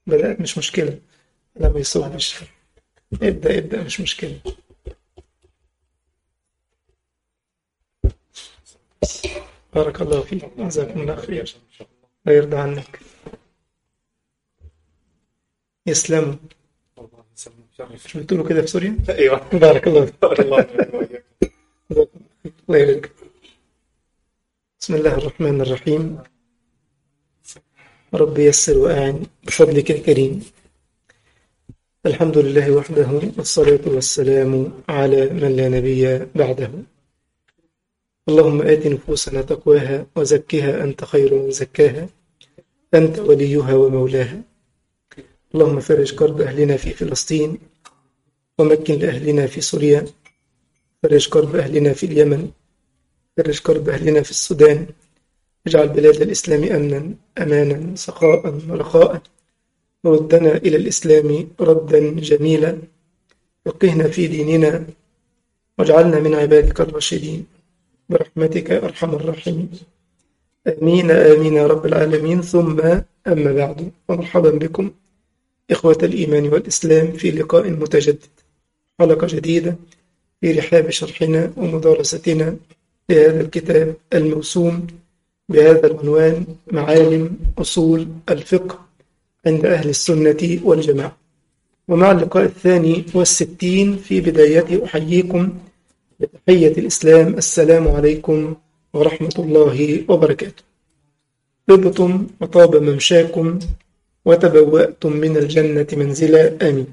بدأت مش مشكلة. لما يصبش ابدأ مش مشكلة. بارك الله فيك، جزاكم الله خير. لا يرضى عنك. يسلموا. مش بتقولوا كده في سوريا؟ ايوه. بارك الله فيك. الله يبارك. الله يبارك. بسم الله الرحمن الرحيم. رب يسر وأعن بفضلك الكريم. الحمد لله وحده، والصلاة والسلام على من لا نبي بعده. اللهم آت نفوسنا تقواها وزكها أنت خير من زكاها، أنت وليها ومولاها. اللهم فرج كرب أهلنا في فلسطين، ومكن لأهلنا في سوريا. فرج كرب أهلنا في اليمن، فرج كرب أهلنا في السودان. اجعل بلاد الإسلام أمنا أمانا سخاء رخاء، وردنا إلى الإسلام ردا جميلا. فقهنا في ديننا، واجعلنا من عبادك الراشدين برحمتك يا أرحم الراحمين. آمين آمين يا رب العالمين. ثم أما بعد، ومرحبا بكم إخوة الإيمان والإسلام في لقاء متجدد، حلقة جديدة في رحاب شرحنا ومدارستنا لهذا الكتاب الموسوم بهذا العنوان: معالم أصول الفقه عند أهل السنة والجماعة. ومع اللقاء 62 في بدايته أحييكم بتحية الإسلام: السلام عليكم ورحمة الله وبركاته. طبتم وطاب ممشاكم وتبوأتم من الجنة منزلا، آمين.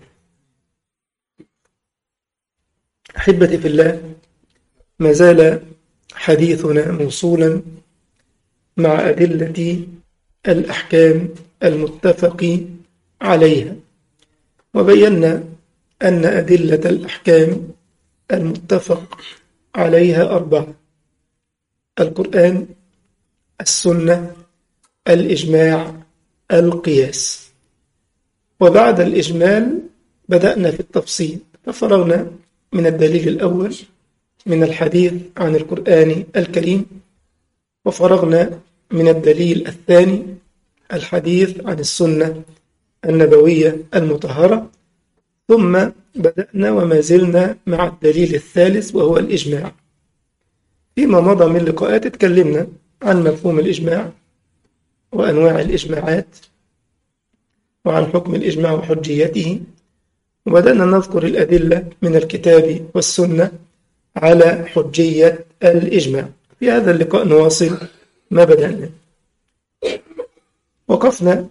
أحبتي في الله، ما زال حديثنا موصولا مع أدلة الأحكام المتفق عليها، وبينا أن أدلة الأحكام المتفق عليها 4: القرآن، السنة، الإجماع، القياس. وبعد الإجمال بدأنا في التفصيل، ففرغنا من الدليل الأول من الحديث عن القرآن الكريم، وفرغنا من الدليل الثاني الحديث عن السنة النبوية المطهرة، ثم بدأنا وما زلنا مع الدليل الثالث وهو الإجماع. فيما مضى من لقاءات اتكلمنا عن مفهوم الإجماع وأنواع الإجماعات وعن حكم الإجماع وحجيته، وبدأنا نذكر الأدلة من الكتاب والسنة على حجية الإجماع. في هذا اللقاء نواصل ما بدأنا. وقفنا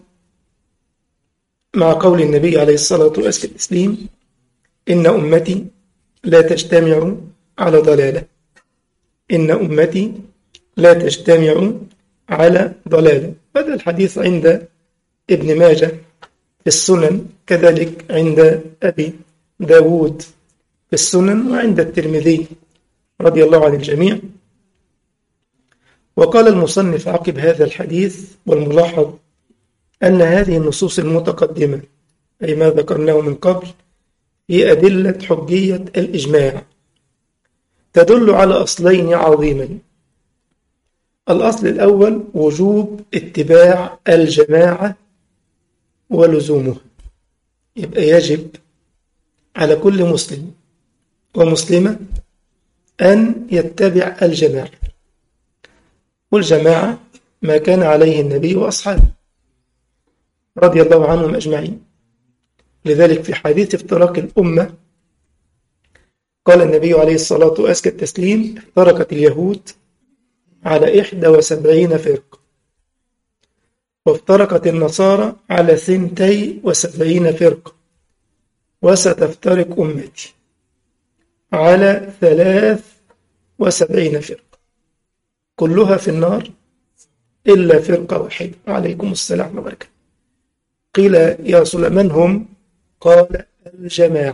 مع قول النبي عليه الصلاة والسلام: إن أمتي لا تجتمع على ضلالة. إن أمتي لا تجتمع على ضلالة. هذا الحديث عند ابن ماجه في السنن، كذلك عند أبي داود في السنن، وعند الترمذي رضي الله عن الجميع. وقال المصنف عقب هذا الحديث: والملاحظ أن هذه النصوص المتقدمة، أي ما ذكرناه من قبل، هي أدلة حجية الإجماع، تدل على أصلين عظيمين. الأصل الأول وجوب اتباع الجماعة ولزومها، يبقى يجب على كل مسلم ومسلمة أن يتبع الجماعة، والجماعة ما كان عليه النبي وأصحابه رضي الله عنهم أجمعين. لذلك في حديث افتراق الأمة قال النبي عليه الصلاة والسلام: افترقت اليهود على 71 فرقة، وافترقت النصارى على 72 فرقة، وستفترق أمتي على 73 فرقة، كلها في النار إلا فرقة واحدة. عليكم السلام وبركاته. قيل: يا رسول الله من هم؟ قال: الجماعة.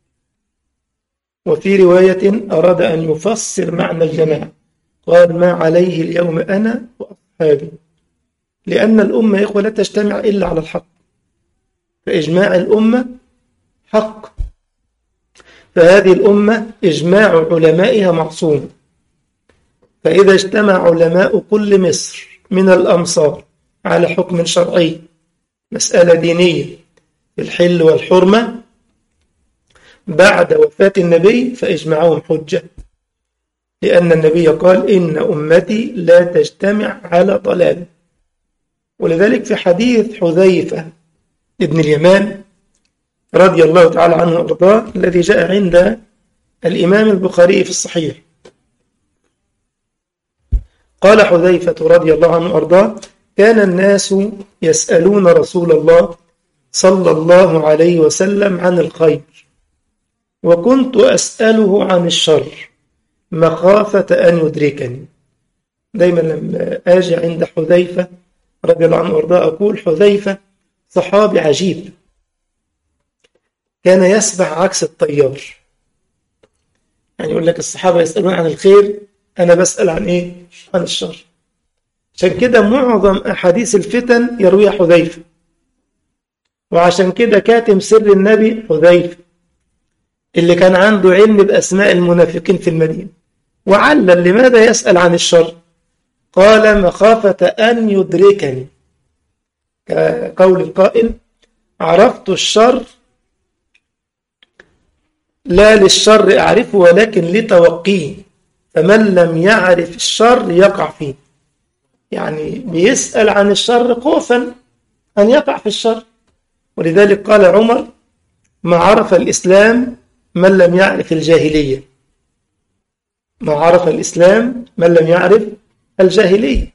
وفي رواية أراد أن يفسر معنى الجماعة، قال: ما عليه اليوم أنا وأصحابي. لأن الأمة يا إخوة لا تجتمع إلا على الحق، فإجماع الأمة حق، فهذه الأمة إجماع علمائها معصوم. فإذا اجتمع علماء كل مصر من الأمصار على حكم شرعي مسألة دينية في الحل والحرمة بعد وفاة النبي فإجماعهم حجة، لأن النبي قال إن أمتي لا تجتمع على ضلال. ولذلك في حديث حذيفة ابن اليمان رضي الله تعالى عنه وارضاه الذي جاء عند الإمام البخاري في الصحيح، قال حذيفة رضي الله عنه وارضاه: كان الناس يسألون رسول الله صلى الله عليه وسلم عن الخير، وكنت أسأله عن الشر مخافة أن يدركني. دايما لما أجي عند حذيفة رضي الله عنه وارضاه أقول حذيفة صحابي عجيب، كان يسبح عكس التيار. يعني يقول لك الصحابة يسألون عن الخير، أنا بسأل عن إيه؟ عن الشر. عشان كده معظم أحاديث الفتن يرويها حذيفة، وعشان كده كاتم سر النبي حذيفة اللي كان عنده علم بأسماء المنافقين في المدينة. وعلل لماذا يسأل عن الشر؟ قال مخافة أن يدركني، كقول القائل: عرفت الشر لا للشر أعرفه ولكن لتوقيه، فمن لم يعرف الشر يقع فيه. يعني بيسأل عن الشر خوفا أن يقع في الشر. ولذلك قال عمر: ما عرف الإسلام من لم يعرف الجاهلية. ما عرف الإسلام من لم يعرف الجاهلية.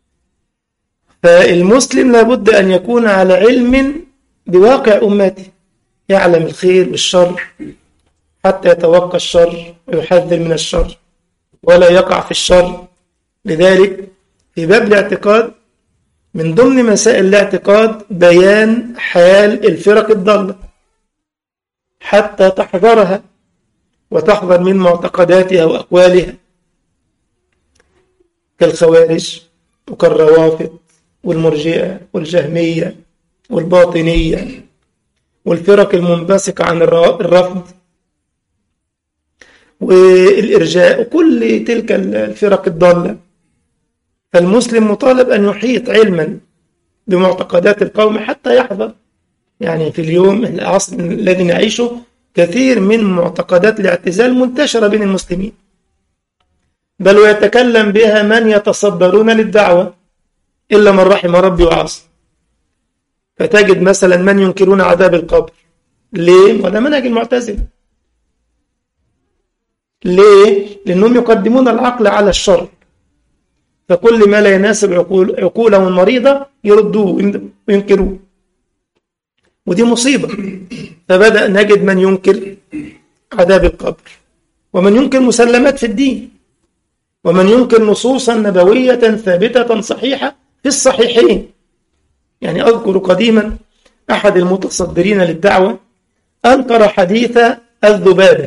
فالمسلم لابد أن يكون على علم بواقع أمته، يعلم الخير والشر حتى يتوقى الشر ويحذر من الشر ولا يقع في الشر. لذلك في باب الاعتقاد من ضمن مسائل الاعتقاد بيان حال الفرق الضالة حتى تحذرها وتحذر من معتقداتها وأقوالها، كالخوارج وكالروافض والمرجئة والجهمية والباطنية والفرق المنبثقة عن الرفض والإرجاء وكل تلك الفرق الضالة. فالمسلم مطالب أن يحيط علما بمعتقدات القوم حتى يحذر. يعني في اليوم العصر الذي نعيشه كثير من معتقدات الاعتزال منتشرة بين المسلمين، بل ويتكلم بها من يتصدرون للدعوة إلا من رحم ربي وعصى. فتجد مثلا من ينكرون عذاب القبر. ليه؟ وده منهج المعتزلة. ليه؟ لأنهم يقدمون العقل على الشر، فكل ما لا يناسب عقولهم المريضة يردوه وينكروه، ودي مصيبة. فبدأ نجد من ينكر عذاب القبر، ومن ينكر مسلمات في الدين، ومن ينكر نصوصا نبوية ثابتة صحيحة في الصحيحين. يعني أذكر قديما أحد المتصدرين للدعوة أنكر حديث الذبابة.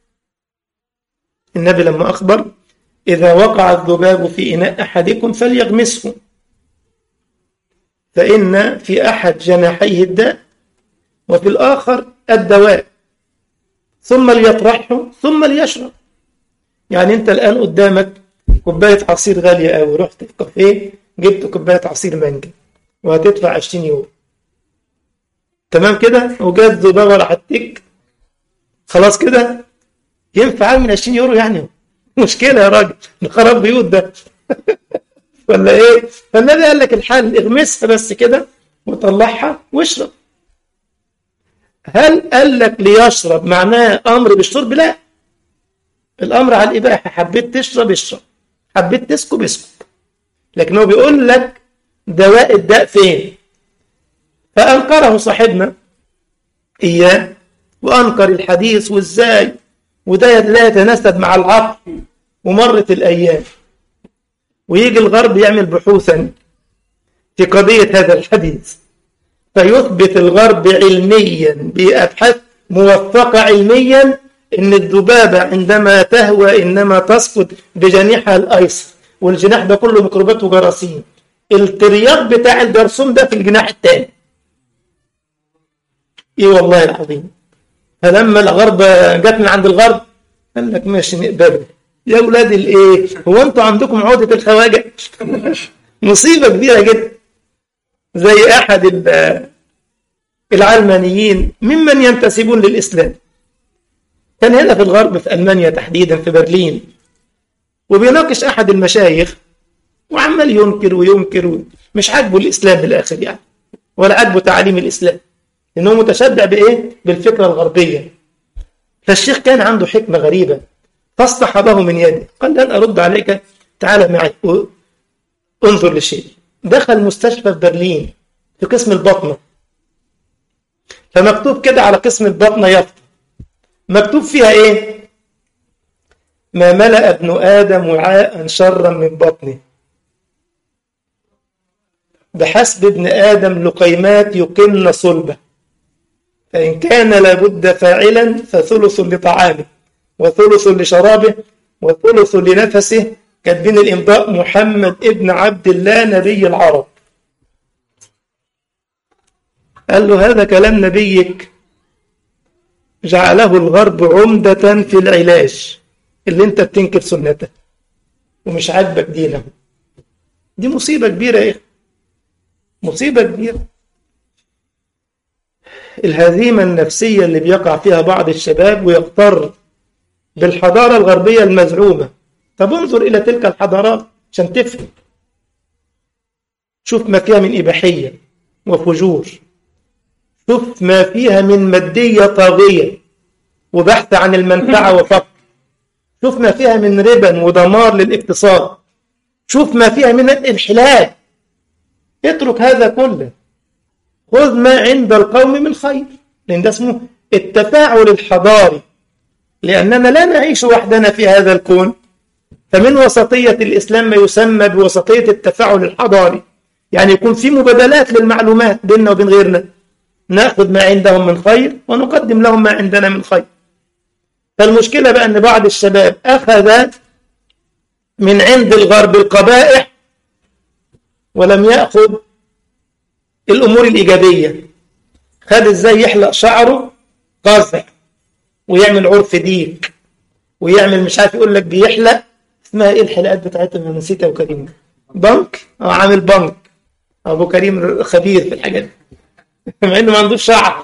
النبي لما أخبر: إذا وقع الذباب في إناء أحدكم فليغمسه، فإن في أحد جناحيه الداء وفي الآخر الدواء، ثم ليطرحه ثم ليشرب. يعني أنت الآن قدامك كوباية عصير غالية أوي، رحت في كافيه جبت كوباية عصير مانجا وهتدفع 20 يورو، تمام كده؟ وجات ذبابة راحت تك، خلاص كده ينفع من 20 يورو؟ يعني مشكلة يا راجل، نخرب بيوت ده ولا ايه؟ فالنبي قال لك الحل اغمسها بس كده وطلعها واشرب. هل قال لك ليشرب معناه امر بالشرب؟ لا، الامر على الاباحه، حبيت تشرب اشرب، حبيت تسكب اسكب، لكن هو بيقول لك دواء الداء فين. فانكره صاحبنا اياه وانكر الحديث، وازاي وده لا يتناسب مع العقل. ومرت الايام ويجي الغرب يعمل بحوثا في قضيه هذا الحديث، فيثبت الغرب علميا بأبحاث موثقة علميا ان الذبابة عندما تهوى انما تسقط بجناحها الايسر، والجناح ده كله ميكروبات وجراثيم، الترياق بتاع الجرثوم ده في الجناح الثاني. ايه والله العظيم. فلما الغرب جت من عند الغرب قال لك ماشي نقبله. يا اولاد الايه، هو انتوا عندكم عقدة الخواجة؟ مصيبة كبيرة جدا. زي احد العلمانيين ممن ينتسبون للإسلام. كان هنا في الغرب في ألمانيا تحديدا في برلين، وبيناقش أحد المشايخ وعمال ينكر وينكر، مش عاجبه الإسلام بالآخر يعني، ولا عاجبه تعاليم الإسلام، لأنه متشبع بإيه؟ بالفكرة الغربية. فالشيخ كان عنده حكمة غريبة فاصطحبه من يده، قال لن أرد عليك، تعال معي انظر لشيء. دخل مستشفى في برلين في قسم البطنة، فمكتوب كده على قسم البطنة يافطة مكتوب فيها إيه؟ ما ملأ ابن آدم وعاء شرا من بطنه، بحسب ابن آدم لقيمات يقمن صلبه، فإن كان لابد فاعلا فثلث لطعامه وثلث لشرابه وثلث لنفسه. كاتبين الإمضاء محمد ابن عبد الله نبي العرب. قال له هذا كلام نبيك جعله الغرب عمدة في العلاج اللي انت بتنكر سنته ومش عاجبك دينه. دي مصيبة كبيرة يا اخي، مصيبة كبيرة. الهزيمة النفسية اللي بيقع فيها بعض الشباب ويغتر بالحضارة الغربية المزعومة. طب انظر إلى تلك الحضارات عشان تفهم، شوف ما فيها من إباحية وفجور، شوف ما فيها من مادية طاغية وبحث عن المنفعة وفقر، شوف ما فيها من ربا ودمار للاقتصاد، شوف ما فيها من الانحلال. اترك هذا كله، خذ ما عند القوم من خير، لأن ده اسمه التفاعل الحضاري، لأننا لا نعيش وحدنا في هذا الكون. فمن وسطية الإسلام ما يسمى بوسطية التفاعل الحضاري، يعني يكون في مبادلات للمعلومات بيننا وبين غيرنا، نأخذ ما عندهم من خير ونقدم لهم ما عندنا من خير. فالمشكلة بقى أن بعض الشباب أخذ من عند الغرب القبائح ولم يأخذ الأمور الإيجابية. خد إزاي يحلق شعره قزع ويعمل عرف ديك ويعمل مش عارف، يقول لك بيحلق اسمها إيه الحلقات بتاعتهم، أنا نسيتها. أبو كريم بنك، عامل بنك. أبو كريم خبير في الحاجات دي مع إنه ما عندوش شعر.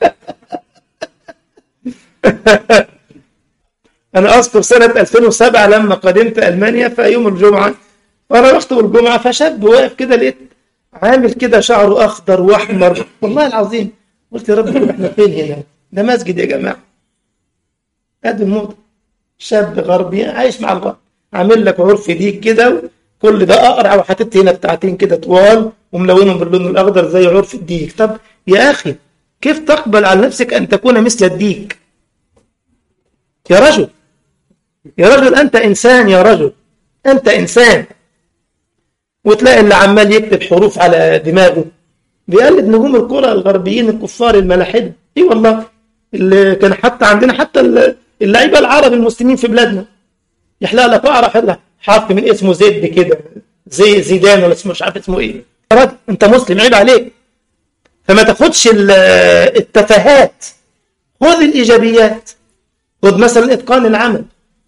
أنا أذكر سنة 2007 لما قدمت ألمانيا في يوم الجمعة، وأنا بخطب الجمعة فشاب واقف كده، لقيت عامل كده شعره أخضر وأحمر، والله العظيم قلت يا رب إحنا فين هنا؟ ده مسجد يا جماعة. هذه الموضة، شاب غربي عايش مع الغرب، عامل لك عرف ديك كده، كل ده أقرع وحاطط هنا بتاعتين كده طوال وملونهم باللون الأخضر زي عرف الديك. طب يا أخي كيف تقبل على نفسك أن تكون مثل الديك؟ يا رجل، يا رجل أنت إنسان، يا رجل أنت إنسان. وتلاقي اللي عمال يكتب حروف على دماغه بيقلد نجوم الكرة الغربيين الكفار الملاحدة. إيه والله، اللي كان حتى عندنا حتى اللعيبة العرب المسلمين في بلادنا يحلق لك أقرأ حرف من اسمه زيد كده، زي زيدان ولا اسمه مش عارف اسمه إيه. يا راجل أنت مسلم، عيب عليك. فما تاخدش التفاهات، خذ الإيجابيات. خذ مثلا إتقان العمل،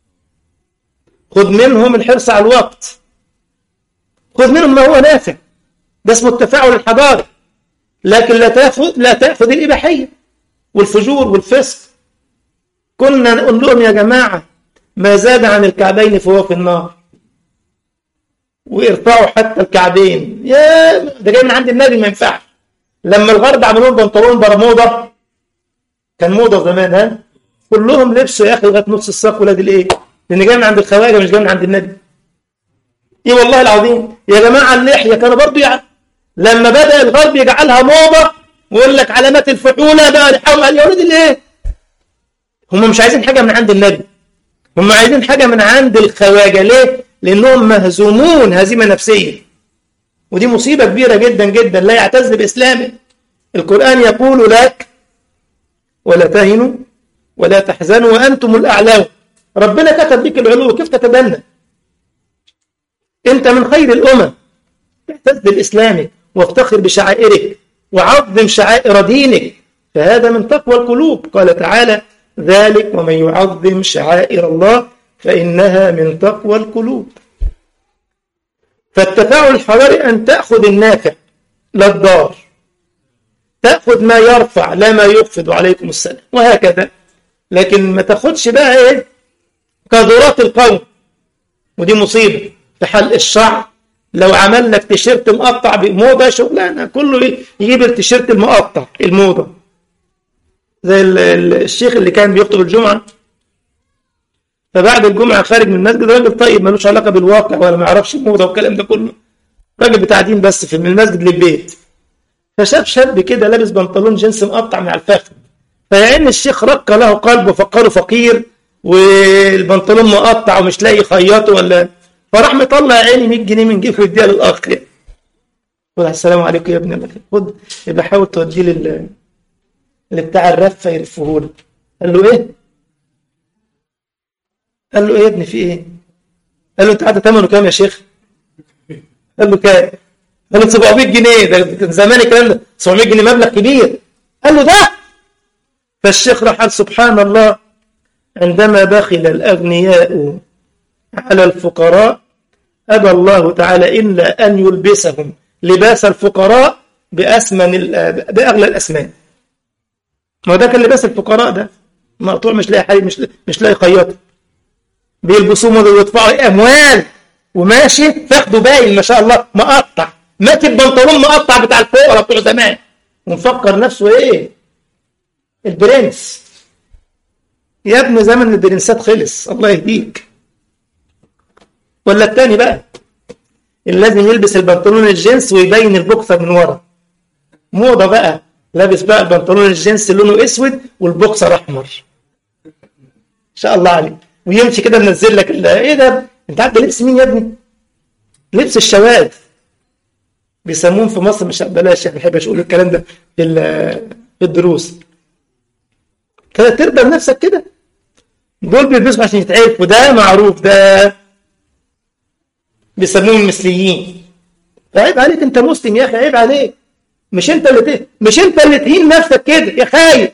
خذ منهم الحرص على الوقت، خذ منهم ما هو نافع. ده اسمه التفاعل الحضاري. لكن لا تأخذ الإباحية والفجور والفسق. كنا نقول لهم يا جماعة ما زاد عن الكعبين فهو في النار، وارفعوا حتى الكعبين. يا ده جاي من عند النبي، ما ينفعش. لما الغرب عملوا لهم بنطلون برمودا، كان موضة زمان، ها كلهم لبسوا يا أخي لغاية نص الساق ولاد الإيه، لأن جاي من عند الخواجة مش جاي من عند النبي. إيه والله العظيم يا جماعة، اللحية كانوا برضو يعني لما بدأ الغرب يجعلها موضة ويقول لك علامات الفحولة بقى نحاول يا ولد الإيه. هم مش عايزين حاجة من عند النبي، هم عايزين حاجة من عند الخواجة. ليه؟ لأنهم مهزومون هزيمة نفسية، ودي مصيبة كبيرة جدا جدا. لا يعتز بإسلامه. القرآن يقول لك ولا تهنوا ولا تحزنوا وأنتم الأعلون. ربنا كتب بك العلو، كيف تتبنى؟ أنت من خير الأمم. اعتز بإسلامك وافتخر بشعائرك وعظم شعائر دينك، فهذا من تقوى القلوب. قال تعالى ذلك ومن يعظم شعائر الله فإنها من تقوى القلوب. فالتفاعل الحضاري أن تأخذ النافع لا الضار، تأخذ ما يرفع لا ما يخفض، وعليكم السلام، وهكذا. لكن ما تاخدش بقى ايه كذرات القوم، ودي مصيبة في حلق الشعر. لو عمل لك تيشيرت مقطع بموضة شغلانة، كله يجيب التيشيرت المقطع الموضة، زي الشيخ اللي كان بيخطب الجمعة، فبعد الجمعة خارج من المسجد، راجل طيب ملوش علاقة بالواقع ولا ما يعرفش الموضة والكلام ده كله، راجل بتاع دين بس في من المسجد للبيت، فشاف شاب كده لابس بنطلون جينز مقطع مع الفخذ، فيعني الشيخ رق له قلبه وفكره فقير والبنطلون مقطع ومش لاقي خياطه ولا، فراح مطلع عيني 100 جنيه من جيبه ويديها للاخ. قول السلام عليكم يا ابني، الله خد، يبقى حاول توديه اللي بتاع الرفه يرفه له. قال له ايه؟ قال له ايه يا ابني في ايه؟ قال له انت عاد ثمنه كام يا شيخ؟ قال له كام؟ قال له 700 جنيه. ده كان زمان الكلام ده، 700 جنيه مبلغ كبير. قال له ده. فالشيخ راح قال سبحان الله، عندما بخل الأغنياء على الفقراء أبى الله تعالى إلا أن يلبسهم لباس الفقراء بأغلى الأثمان. ما ده كان لباس الفقراء، ده مقطوع مش لاقي حي، مش لاقي خياطه، بيلبسوه ويدفعوا أموال وماشي فاخده باين ما شاء الله مقطع، ماشي بنطلون مقطع بتاع الفقراء بتوع زمان، ومفكر نفسه ايه البرنس. يا ابن زمن البرنسات خلص، الله يهديك. ولا التاني بقى اللي لازم يلبس البنطلون الجينز ويبين البوكسر من ورا، موضة بقى، لابس بقى البنطلون الجينز لونه اسود والبوكسر احمر، ان شاء الله عليك، ويمشي كده منزل لك ايه ده؟ انت عارف ده لبس مين يا ابني؟ لبس الشواذ بيسموهم في مصر، مش بلاش ما بحبش اقول الكلام ده في الدروس. كده ترضى بنفسك كده؟ دول بيلبسوا عشان يتعرفوا، ده معروف، ده بيسموهم المثليين. فعيب عليك، انت مسلم يا اخي، عيب عليك. مش انت اللي تهين نفسك كده يا خايف.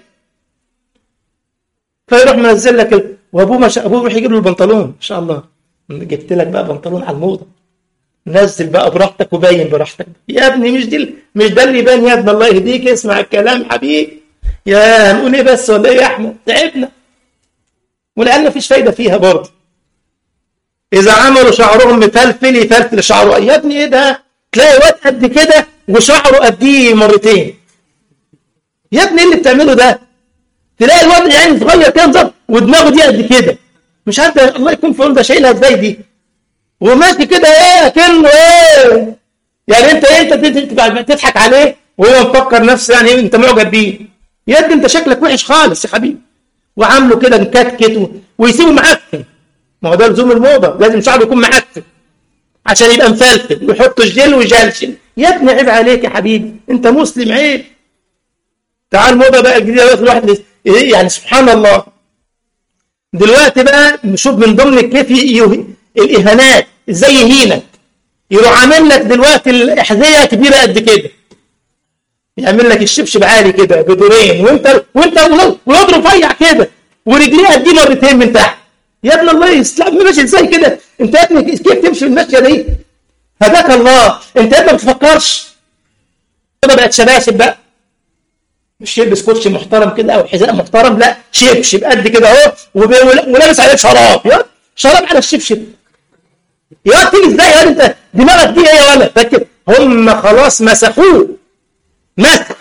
فيروح منزل لك وابوه ابوه يروح يجيب له البنطلون، ان شاء الله جبت لك بقى بنطلون على الموضه، نزل بقى براحتك وباين براحتك. يا ابني مش ده اللي يبان يا ابني، الله يهديك، اسمع الكلام حبيبي. يا هنقول ايه بس ولا ايه يا احمد؟ تعبنا ولان مفيش فايده فيها برضه. اذا عملوا شعرهم مفلفل يفلفل شعره، يا ابني ايه ده؟ تلاقي واد قد كده وشعره قديه مرتين. يا ابني ايه اللي بتعمله ده؟ تلاقي الواد يعني صغير كده بالظبط ودماغه دي قد كده، مش عارف الله يكون في عونه، ده شايلها ازاي دي، وماشي كده ايه كأنه ايه يعني. انت تضحك عليه وهو مفكر نفسه يعني انت معجب بيه. يا ابني انت شكلك وحش خالص يا حبيبي، وعامله كده مكتكت ويسيبه معفن. ما هو ده لزوم الموضه، لازم شعره يكون معفن عشان يبقى مفلفل، ويحطوا الجل ويجلشن. يا ابني عيب عليك يا حبيبي، انت مسلم، عيب. تعال الموضه بقى الجديده بقى، الواحد يعني سبحان الله. دلوقتي بقى نشوف من ضمن الكيف الاهانات ازاي يهينك. يروح عامل لك دلوقتي الاحذيه كبيره قد كده، يعمل لك الشبشب عالي كده بدورين، وانت ولاد رفيع كده، ورجليه قد مرتين من تحت. يا ابن الله يسلم، ماشي ازاي كده؟ انت يا ابني كيف تمشي المشيه دي؟ هداك الله، انت يا ابني ما بتفكرش. كده بقت شباشب بقى، مش يلبس كوتشي محترم كده او حذاء محترم، لا شبشب قد كده اهو، ولابس عليه شراب. يا شراب على الشبشب، يا تيجي ازاي يا انت؟ دماغك دي ايه يا ولد؟ فاكر هم خلاص مسخوه مسخ.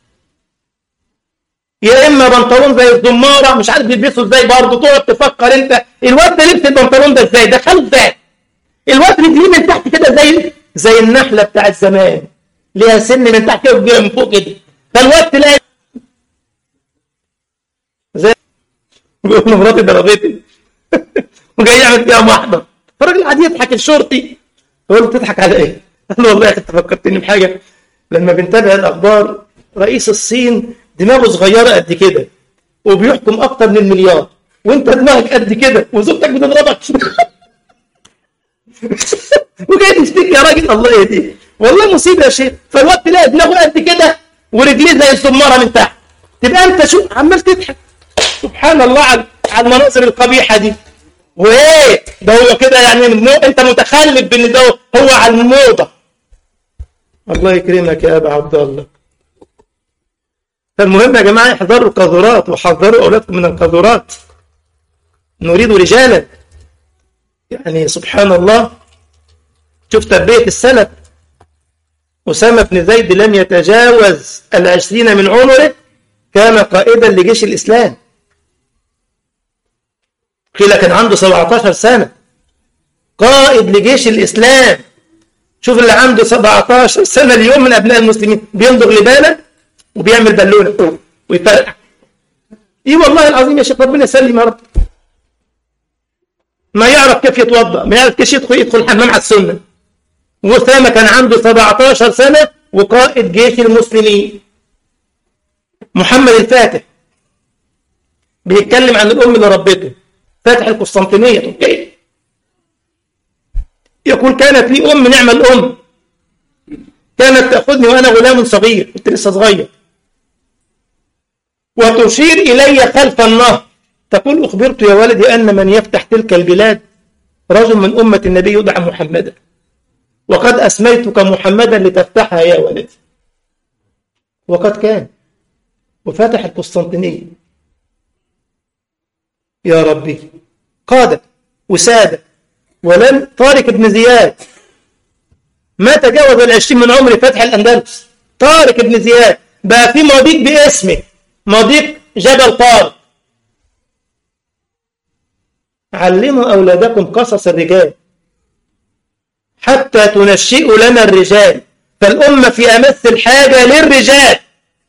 يا اما بنطلون زي الزماره مش عارف بيلبسوا ازاي برضه، تقعد تفكر انت الواد ده لبس البنطلون ده ازاي؟ دخله ازاي؟ الواد رجليه من تحت كده زي النحله بتاعت زمان، ليها سن من تحت كده وكبيره من فوق كده. فالواد تلاقي زي بيقول له مراتي ضربتني وجاي يعمل فيها محضر. فالراجل قاعد يضحك الشرطي، يقول له تضحك على ايه؟ قال له والله يا اخي انت فكرتني بحاجه، لما بنتابع الاخبار رئيس الصين دماغه صغيره قد كده وبيحكم اكتر من المليار، وانت دماغك قد كده وزوجتك بتضربك وجاي تشتكي يا راجل، الله يهديك. والله مصيبه يا شيخ. فالوقت تلاقي دماغه قد كده ورجليه زي الزماره من تحت، تبقى انت شو عمال تضحك. سبحان الله على المناظر القبيحه دي. وايه ده هو كده يعني انت متخلف بان ده هو على الموضه. الله يكرمك يا ابا عبد الله. فالمهم يا جماعة احذروا القاذورات وحذروا أولادكم من القاذورات. نريد رجالا. يعني سبحان الله، شوف تربية السلف. أسامة بن زيد لم يتجاوز 20 من عمره، كان قائدا لجيش الإسلام. قيل كان عنده 17 سنة قائد لجيش الإسلام. شوف اللي عنده 17 سنة اليوم من أبناء المسلمين بينضغ لبانة وبيعمل بالونة ويفرقع. إيه والله العظيم يا شيخ، ربنا يسلم يا رب. ما يعرف كيف يتوضأ، ما يعرف كيف يدخل الحمام على السنة. وأسامة كان عنده 17 سنة وقائد جيش المسلمين. محمد الفاتح بيتكلم عن الأم اللي ربته، فاتح القسطنطينية تركيا، يقول كانت لي أم نعم الأم، كانت تأخذني وأنا غلام صغير، كنت لسه صغير، وتشير إلي خلف النهر تقول أخبرت يا ولدي أن من يفتح تلك البلاد رجل من أمة النبي يدعى محمدا، وقد أسميتك محمدا لتفتحها يا ولدي. وقد كان وفتح القسطنطينية. يا ربي، قادة وسادة. ولن طارق بن زياد ما تجاوز 20 من عمر فتح الأندلس. طارق بن زياد بقى في مضيق باسمه، مضيق جبل طارق. علموا أولادكم قصص الرجال حتى تنشئوا لنا الرجال، فالأمة في أمس الحاجة للرجال.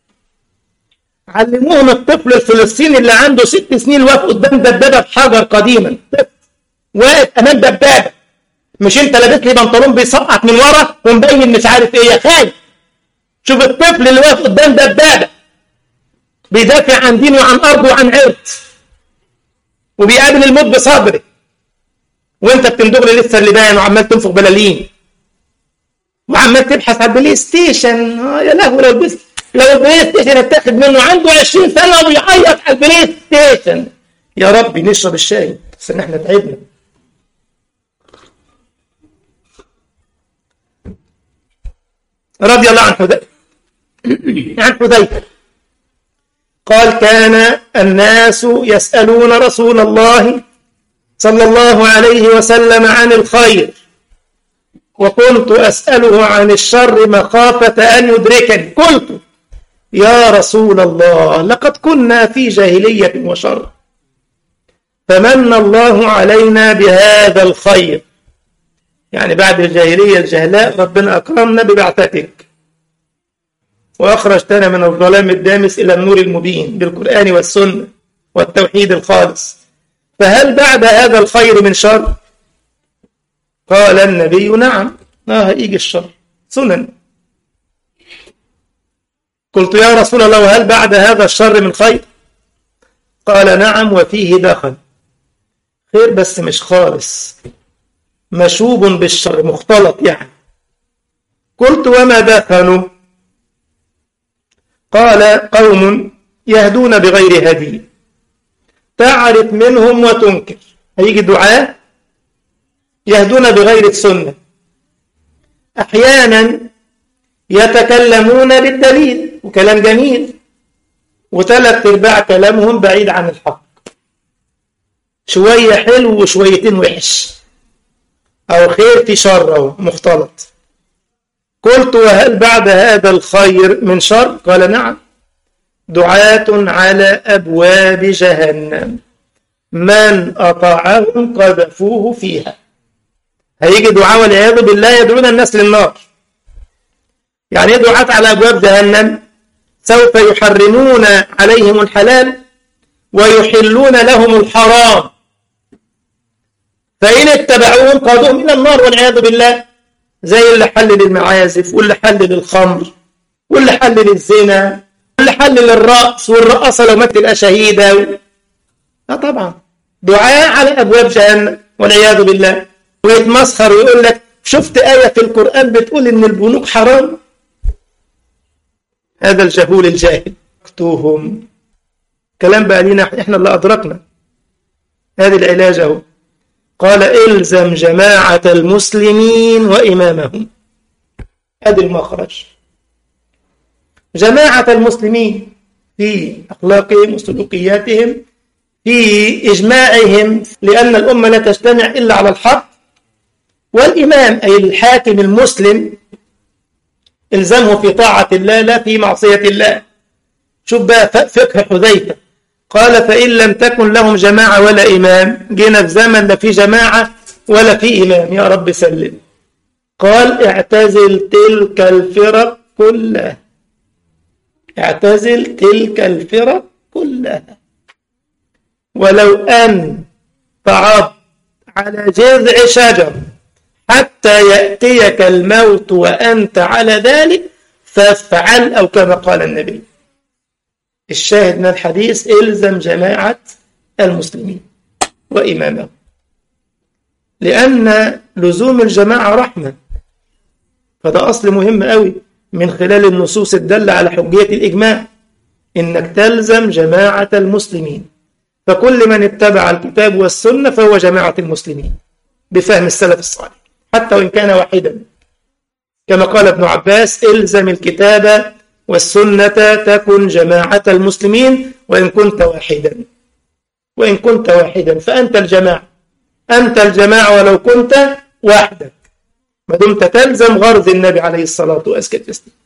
علموهم الطفل الفلسطيني اللي عنده 6 سنين واقف قدام دبابة بحجر قديما، واقف أمام دبابة، مش أنت لابس لي بنطلون بيسقط من ورا ومبين مش عارف إيه يا خايف. شوف الطفل اللي واقف قدام دبابة بيدافع عن دينه وعن أرضه وعن عرض، وبيقابل الموت بصبره، وأنت بتندغ لي لسه اللبان وعمال تنفخ بلالين وعمال تبحث على البلاي ستيشن. يا لهوي، لو البلاي ستيشن اتاخد منه عنده 20 سنة وبيعيط على البلاي ستيشن. يا ربي نشرب الشاي بس ان احنا تعبنا. رضي الله عن حذيفة قال كان الناس يسألون رسول الله صلى الله عليه وسلم عن الخير، وكنت أسأله عن الشر مخافة أن يدركني. قلت يا رسول الله لقد كنا في جاهلية وشر، فمن الله علينا بهذا الخير. يعني بعد الجاهلية الجهلاء ربنا أكرمنا ببعثتك وأخرجتنا من الظلام الدامس إلى النور المبين بالقرآن والسنة والتوحيد الخالص، فهل بعد هذا الخير من شر؟ قال النبي نعم، يجي الشر سنن. قلت يا رسول الله وهل بعد هذا الشر من خير؟ قال نعم وفيه دخل، خير بس مش خالص، مشوب بالشر، مختلط يعني. قلت وما دخلوا؟ قال قوم يهدون بغير هدي، تعرف منهم وتنكر. هيجي دعاء يهدون بغير السنة، أحيانا يتكلمون بالدليل وكلام جميل، وثلاث ارباع كلامهم بعيد عن الحق، شوية حلو وشويتين وحش، أو خير في شر أو مختلط. قلت وهل بعد هذا الخير من شر؟ قال نعم، دعاة على أبواب جهنم من أطاعهم قذفوه فيها. هيجي دعاء والعياذ بالله يدعون الناس للنار. يعني ايه دعاة على أبواب جهنم؟ سوف يحرمون عليهم الحلال ويحلون لهم الحرام، فإن اتبعوهم قادوهم إلى النار والعياذ بالله، زي اللي حلل المعازف واللي حلل الخمر واللي حلل الزنا واللي حلل الرقص والرقصة لو مات تبقى شهيدة. طبعا دعاء على أبواب جهنم والعياذ بالله، ويتمسخر ويقول لك شفت آية في القرآن بتقول إن البنوك حرام. هذا الجهول الجاهل اكتوهم كلام بقى لينا احنا اللي أدركنا. هذه العلاج اهو. قال إلزم جماعة المسلمين وإمامهم. هذا المخرج، جماعة المسلمين في أخلاقهم وسلوكياتهم، في إجماعهم، لأن الأمة لا تجتمع إلا على الحق. والإمام أي الحاكم المسلم إلزمه في طاعة الله لا في معصية الله. شوف بقى فقه حذيفة، قال فإن لم تكن لهم جماعة ولا إمام. جينا في زمن لا في جماعة ولا في إمام، يا رب سلم. قال اعتزل تلك الفرق كلها، اعتزل تلك الفرق كلها، ولو أن تعض على جذع شجر حتى يأتيك الموت وأنت على ذلك فافعل، أو كما قال النبي. الشاهد من الحديث إلزم جماعة المسلمين وإمامهم، لأن لزوم الجماعة رحمة. فده أصل مهم قوي من خلال النصوص الدالة على حجية الإجماع، إنك تلزم جماعة المسلمين. فكل من اتبع الكتاب والسنة فهو جماعة المسلمين بفهم السلف الصالح، حتى وإن كان واحدا، كما قال ابن عباس إلزم الكتاب والسنة تكن جماعة المسلمين وإن كنت واحدا. وإن كنت واحدا فأنت الجماعة، أنت الجماعة ولو كنت وحدك، ما دمت تلزم غرض النبي عليه الصلاة والسلام.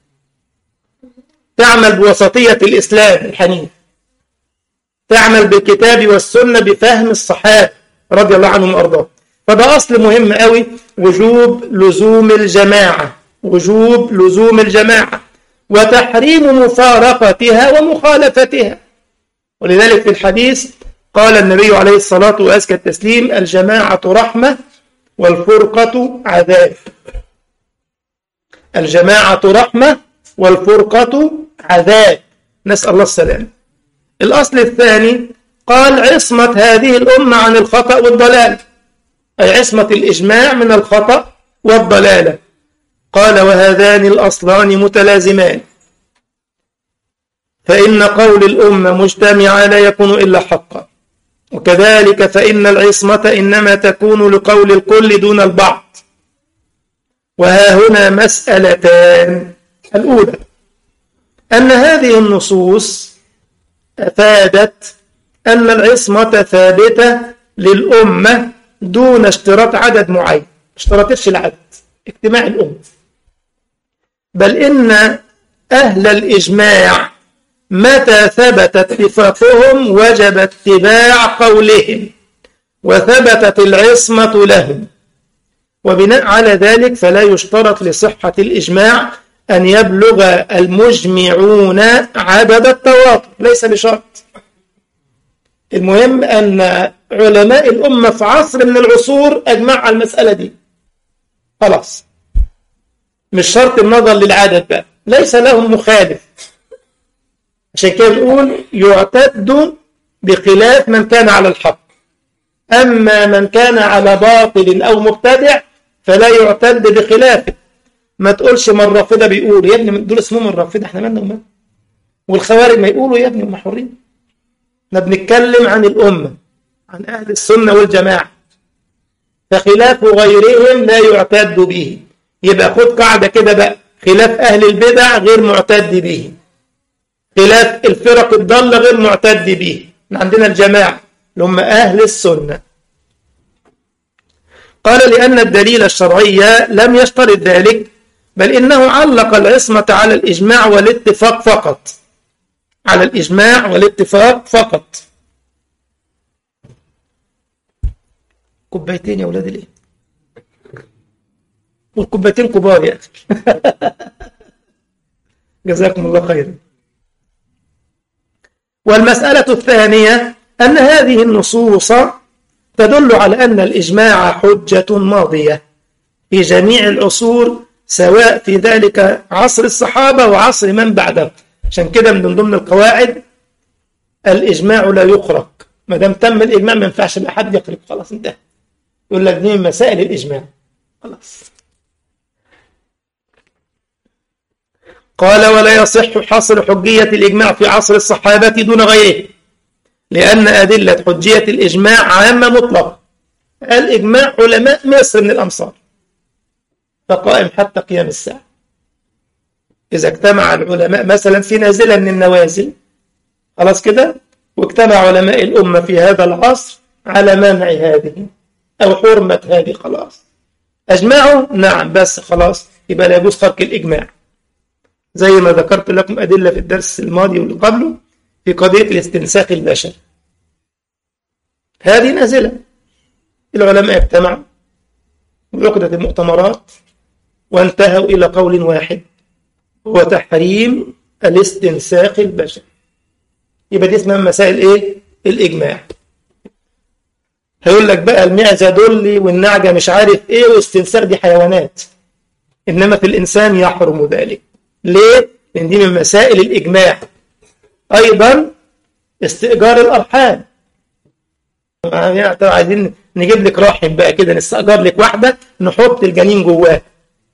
تعمل بوسطية الإسلام الحنيف، تعمل بالكتاب والسنة بفهم الصحابة رضي الله عنهم وأرضاهم. فده أصل مهم قوي، وجوب لزوم الجماعة، وجوب لزوم الجماعة وتحريم مفارقتها ومخالفتها. ولذلك في الحديث قال النبي عليه الصلاة والسلام الجماعة رحمة والفرقة عذاب. الجماعة رحمة والفرقة عذاب، نسأل الله السلام. الأصل الثاني قال عصمة هذه الأمة عن الخطأ والضلال، أي عصمة الإجماع من الخطأ والضلالة. قال وهذان الأصلان متلازمان، فإن قول الأمة مجتمعة لا يكون إلا حقا، وكذلك فإن العصمة إنما تكون لقول الكل دون البعض. وها هنا مسألتان. الأولى أن هذه النصوص أفادت أن العصمة ثابتة للأمة دون اشتراط عدد معين، اشترطتش العدد اجتماع الأمة، بل إن أهل الإجماع متى ثبت اتفاقهم وجب اتباع قولهم وثبتت العصمة لهم. وبناء على ذلك فلا يشترط لصحة الإجماع أن يبلغ المجمعون عدد التواتر، ليس بشرط. المهم أن علماء الأمة في عصر من العصور أجمعوا على المسألة دي، خلاص مش شرط النظر للعدد بقى، ليس لهم مخالف. عشان كده بنقول يعتد بخلاف من كان على الحق، أما من كان على باطل أو مبتدع فلا يعتد بخلافه. ما تقولش ما الرافضة بيقولوا، يا ابني دول اسمهم الرافضة، احنا مالنا ومالنا. والخوارج ما يقولوا، يا ابني هم حرين. احنا بنتكلم عن الأمة، عن أهل السنة والجماعة، فخلاف غيرهم لا يعتد به. يبقى خد قاعدة كده بقى، خلاف أهل البدع غير معتد به، خلاف الفرق الضالة غير معتد به. عندنا الجماعة اللي هم أهل السنة. قال لأن الدليل الشرعي لم يشترط ذلك، بل إنه علق العصمة على الإجماع والاتفاق فقط، على الإجماع والاتفاق فقط. كوبايتين يا أولاد الإيه، والكوبايتين كبار يا أخي. جزاكم الله خيرا. والمسألة الثانية أن هذه النصوص تدل على أن الإجماع حجة ماضية في جميع العصور، سواء في ذلك عصر الصحابة وعصر من بعده. عشان كده من ضمن القواعد الإجماع لا يخرق، ما دام تم الإجماع ما ينفعش أحد يخرق، خلاص انتهى. يقول لك دي من مسائل الإجماع، خلاص. قال ولا يصح حصر حجية الإجماع في عصر الصحابة دون غيره، لأن أدلة حجية الإجماع عامة مطلقة. الإجماع علماء مصر من الأمصار فقائم حتى قيام الساعة. إذا اجتمع العلماء مثلا في نازلة من النوازل خلاص كده. واجتمع علماء الأمة في هذا العصر على منع هذه أو حرمة هذه. خلاص أجمعوا، نعم، بس خلاص يبقى لا يجوز خرق الإجماع، زي ما ذكرت لكم أدلة في الدرس الماضي واللي قبله في قضية الاستنساخ البشري. هذه نازلة، العلماء اجتمعوا بعقدة المؤتمرات وانتهوا إلى قول واحد، هو تحريم الاستنساخ البشري. يبقى دي اسمها مسائل ايه؟ الإجماع. هيقول لك بقى المعزة دولي والنعجة مش عارف ايه، واستنساخ دي حيوانات، إنما في الإنسان يحرم ذلك. ليه؟ لأن دي من مسائل الإجماع. أيضا استئجار الأرحام، يعني عايزين نجيب لك رحم بقى كده، نستأجر لك واحدة نحط الجنين جواه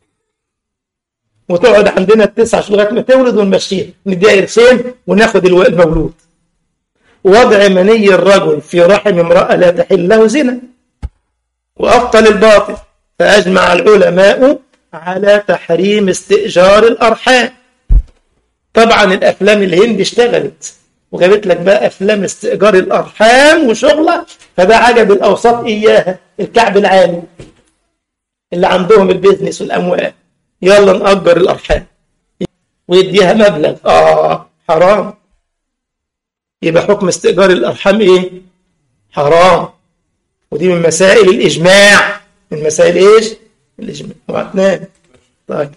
وتقعد عندنا 9 شهور لغايه ما تولد ونمشيها، نديها قرشين وناخد المولود. وضع مني الرجل في رحم امرأة لا تحل له زنا. وأبطل الباطل، فأجمع العلماء على تحريم استئجار الأرحام. طبعا الأفلام الهندي اشتغلت وجابت لك بقى أفلام استئجار الأرحام وشغلة، فده عجب الأوساط إياها، الكعب العالي اللي عندهم البيزنس والأموال، يلا نأجر الأرحام ويديها مبلغ. حرام. يبقى حكم استئجار الأرحام إيه؟ حرام. ودي من مسائل الإجماع، من مسائل إيش؟ الإجماع. وعدنان. طيب،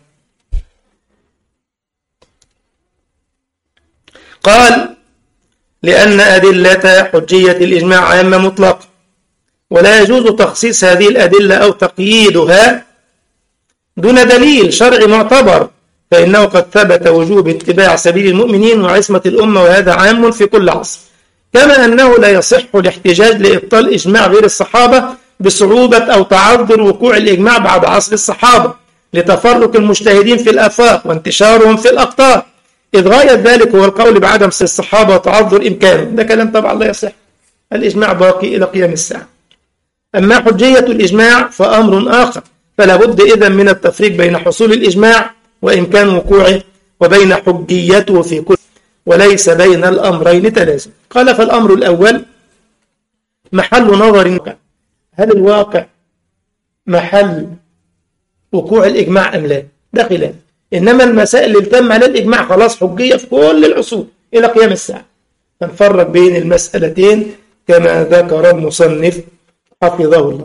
قال لأن أدلة حجية الإجماع عامة مطلقة، ولا يجوز تخصيص هذه الأدلة أو تقييدها دون دليل شرعي معتبر، فإنه قد ثبت وجوب اتباع سبيل المؤمنين وعصمة الأمة، وهذا عام في كل عصر. كما أنه لا يصح الاحتجاج لإبطال إجماع غير الصحابة بصعوبة أو تعذر وقوع الإجماع بعد عصر الصحابة لتفرق المجتهدين في الآفاق وانتشارهم في الأقطار، إذ غاية ذلك هو القول بعدم الصحابة وتعذر إمكانه. ده كلام طبعا لا يصح، الإجماع باقي إلى قيام الساعة. أما حجية الإجماع فأمر آخر، فلا بد إذن من التفريق بين حصول الإجماع وإمكان وقوعه وبين حجيته في كل، وليس بين الأمرين تلازم. قال فالأمر الأول محل نظر، هل الواقع محل وقوع الإجماع أم لا؟ ده خلاف. إنما المسائل اللي تم على الإجماع خلاص حجية في كل العصور إلى قيام الساعة. فنفرق بين المسألتين كما ذكر المصنف حفظه الله.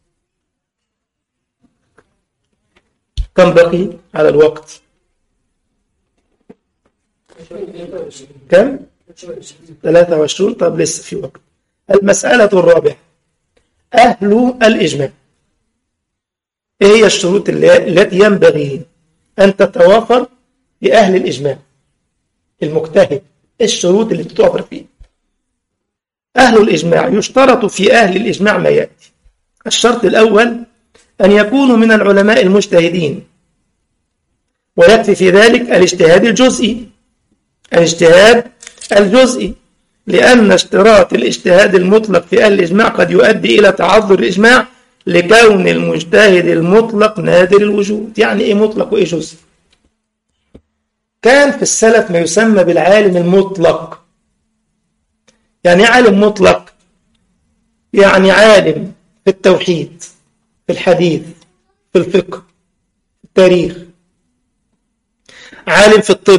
كم بقي على الوقت؟ كم؟ 23. طب لسه في وقت. المسألة الرابعة أهل الإجماع. إيه هي الشروط التي ينبغي أن تتوافر لأهل الإجماع المجتهد؟ الشروط اللي تتوافر فيه أهل الإجماع. يشترط في أهل الإجماع ما يأتي. الشرط الأول أن يكونوا من العلماء المجتهدين، ويكفي في ذلك الاجتهاد الجزئي. الاجتهاد الجزئي، لأن اشتراط الاجتهاد المطلق في أهل الإجماع قد يؤدي إلى تعذر الإجماع لكون المجتهد المطلق نادر الوجود. يعني إيه مطلق وإيه جزئي؟ كان في السلف ما يسمى بالعالم المطلق. يعني عالم مطلق، يعني عالم في التوحيد، في الحديث، في الفقه، في التاريخ، عالم في الطب،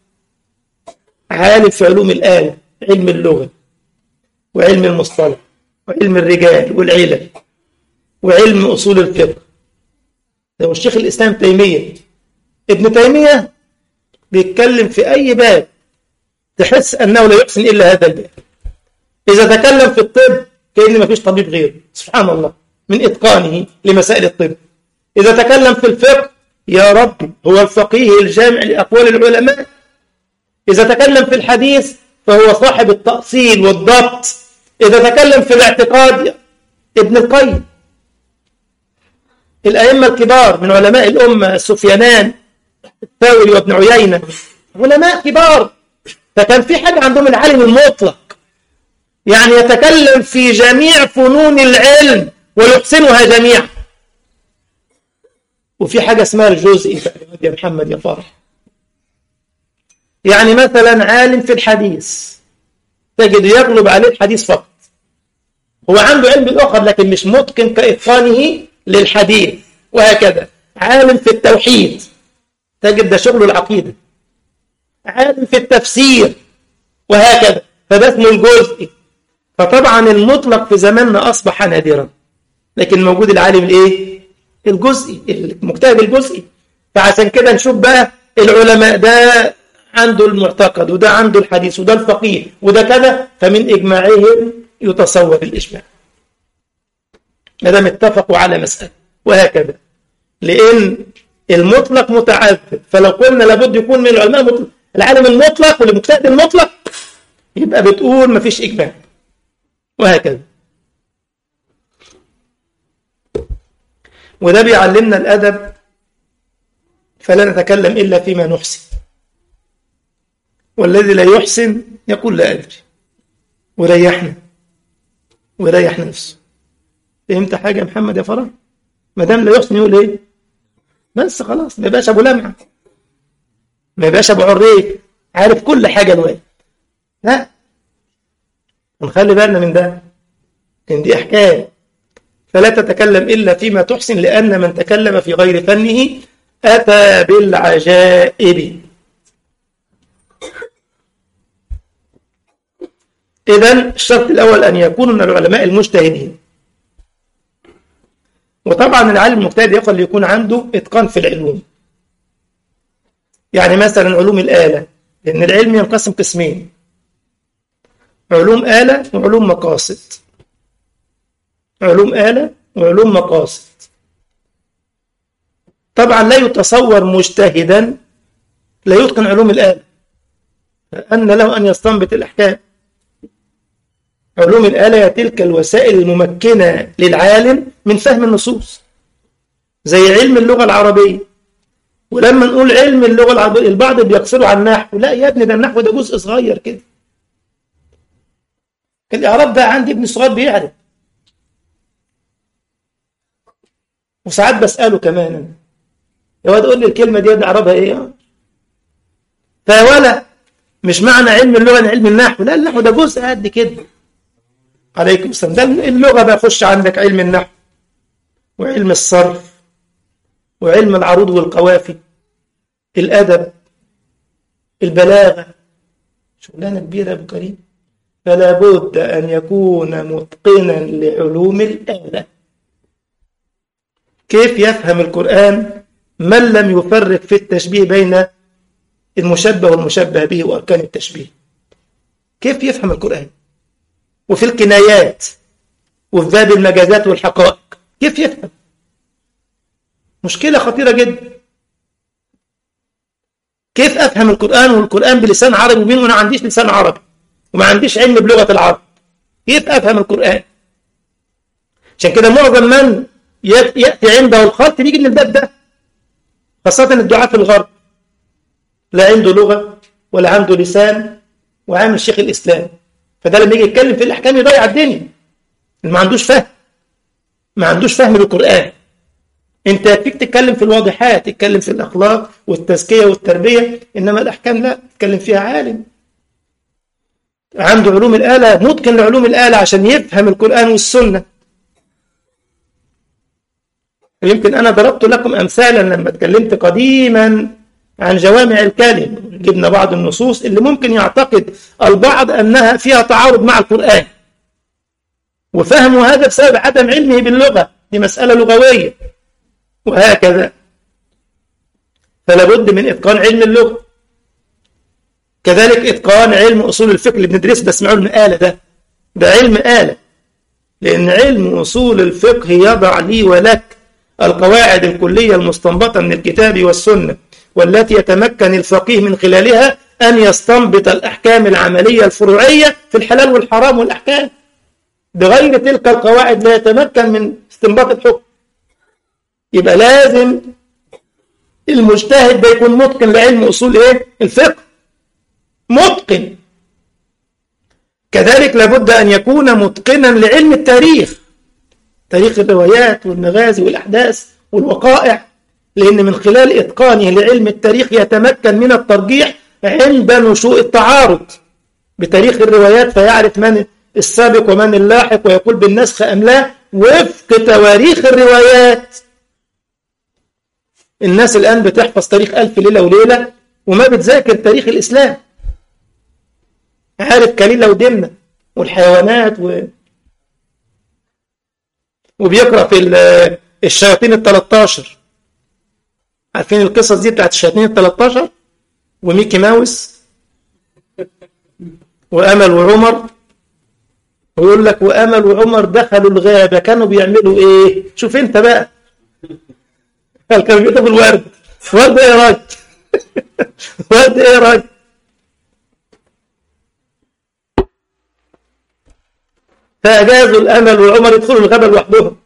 عالم في علوم الآلة، علم اللغة وعلم المصطلح وعلم الرجال والعلل وعلم أصول الفقه. ده الشيخ الإسلام تيمية. ابن تيمية بيتكلم في أي باب تحس أنه لا يحسن إلا هذا الباب. إذا تكلم في الطب كأن ما فيش طبيب غيره، سبحان الله من إتقانه لمسائل الطب. إذا تكلم في الفقه يا ربي هو الفقيه الجامع لأقوال العلماء. إذا تكلم في الحديث فهو صاحب التأصيل والضبط. إذا تكلم في الاعتقاد ابن القيم. الأئمة الكبار من علماء الأمة السفيانان الثوري وابن عيينة علماء كبار، فكان في حاجة عندهم العالم المطلق، يعني يتكلم في جميع فنون العلم ويحسنها جميعا. وفي حاجة اسمها الجزئي يا محمد يا فرح، يعني مثلا عالم في الحديث تجد يغلب عليه الحديث فقط. هو عنده علم بالآخر لكن مش متقن كإتقانه للحديث، وهكذا. عالم في التوحيد تجد ده شغله العقيدة. عالم في التفسير وهكذا، فده اسمه الجزئي. فطبعا المطلق في زماننا أصبح نادرا، لكن موجود العالم الايه؟ الجزئي، المجتهد الجزئي. فعشان كده نشوف بقى العلماء، ده عنده المعتقد وده عنده الحديث وده الفقيه وده كذا، فمن إجماعهم يتصور الإجماع ما دام اتفقوا على مسألة، وهكذا. لأن المطلق متعذب، فلو قلنا لابد يكون من العلماء العالم المطلق والمجتهد المطلق، يبقى بتقول مفيش إجماع، وهكذا. وده بيعلمنا الأدب، فلا نتكلم إلا فيما نحسن، والذي لا يحسن يقول لا أدري، وريحنا وريح نفسه. فهمت حاجة يا محمد يا فرح؟ ما دام لا يحسن يقول إيه؟ بس خلاص، ما يبقاش أبو لمعة، ما يبقاش أبو عريك عارف كل حاجة الوقت. لا، ونخلي بالنا من ده، إن دي أحكام. فلا تتكلم إلا فيما تحسن، لأن من تكلم في غير فنه أتى بالعجائب. إذن الشرط الأول أن يكونوا من العلماء المجتهدين. وطبعا العالم المجتهد يقول يكون عنده إتقان في العلوم. يعني مثلا علوم الآلة، لأن العلم ينقسم قسمين: علوم آلة وعلوم مقاصد. علوم آلة وعلوم مقاصد. طبعا لا يتصور مجتهدا لا يتقن علوم الآلة، أن له أن يستنبط الأحكام. علوم الآلة هي تلك الوسائل الممكنة للعالم من فهم النصوص، زي علم اللغة العربية. ولما نقول علم اللغة العربية البعض بيقصروا عن النحو. لا يا ابني، ده النحو ده جزء صغير كده. الإعراب ده عندي ابن صغير بيعرف. وساعات بسأله كمان، يا واد قول لي الكلمة دي إعرابها إيه؟ فولا مش معنى علم اللغة إن علم النحو، لا، النحو ده جزء قد كده. عليكم السلام. ده اللغة بقى خش عندك علم النحو وعلم الصرف وعلم العروض والقوافي، الأدب، البلاغة، شغلانة كبيرة يا أبو كريم. فلا بد أن يكون متقنا لعلوم الآلة. كيف يفهم القرآن من لم يفرق في التشبيه بين المشبه والمشبه به وأركان التشبيه؟ كيف يفهم القرآن؟ وفي الكنايات وفي باب المجازات والحقائق كيف يفهم؟ مشكلة خطيرة جدا. كيف أفهم القرآن والقرآن بلسان عربي مبين وأنا ما عنديش لسان عربي وما عنديش علم بلغة العرب؟ كيف أفهم القرآن؟ عشان كده معظم من يأتي عنده الخلط بيجي من الباب ده، خاصة الدعاة في الغرب، لا عنده لغة ولا عنده لسان وعامل شيخ الإسلام. فده لما يجي يتكلم في الأحكام يضيع الدنيا، ما عندوش فهم، ما عندوش فهم للقرآن. انت يكفيك تتكلم في الواضحات، تتكلم في الأخلاق والتزكية والتربية، إنما الأحكام لا، تتكلم فيها عالم عنده علوم الآلة، متقن لعلوم الآلة عشان يفهم القرآن والسنة. يمكن أنا ضربت لكم أمثالا لما اتكلمت قديما عن جوامع الكلم، جبنا بعض النصوص اللي ممكن يعتقد البعض أنها فيها تعارض مع القرآن، وفهموا هذا بسبب عدم علمه باللغة، دي مسألة لغوية، وهكذا. فلا بد من إتقان علم اللغة. كذلك إتقان علم أصول الفقه اللي بندرسه، ده اسمه علم آلة، ده علم آلة، لأن علم أصول الفقه يضع لي ولك القواعد الكلية المستنبطة من الكتاب والسنة، والتي يتمكن الفقيه من خلالها أن يستنبط الأحكام العملية الفروعية في الحلال والحرام والأحكام. بغير تلك القواعد لا يتمكن من استنباط الحكم. يبقى لازم المجتهد ده يكون متقن لعلم أصول الفقه، متقن. كذلك لابد أن يكون متقنا لعلم التاريخ، تاريخ الروايات والمغازي والأحداث والوقائع، لأن من خلال إتقانه لعلم التاريخ يتمكن من الترجيح عند نشوء التعارض. بتاريخ الروايات فيعرف من السابق ومن اللاحق ويقول بالنسخ أم لا وفق تواريخ الروايات. الناس الآن بتحفظ تاريخ ألف ليلة وليلة وما بتذاكر تاريخ الإسلام. عارف كليلة ودمنة والحيوانات وبيقرأ في الشياطين ال13. عارفين القصص دي بتاعت الشياطين ال13 وميكي ماوس وأمل وعمر، ويقول لك وأمل وعمر دخلوا الغابة كانوا بيعملوا إيه؟ شوف أنت بقى. كانوا بيكتبوا الورد. ورد إيه يا راجل؟ ورد إيه يا راجل؟ فأجازوا الأمل والعمر يدخلوا الغابة لوحدهم.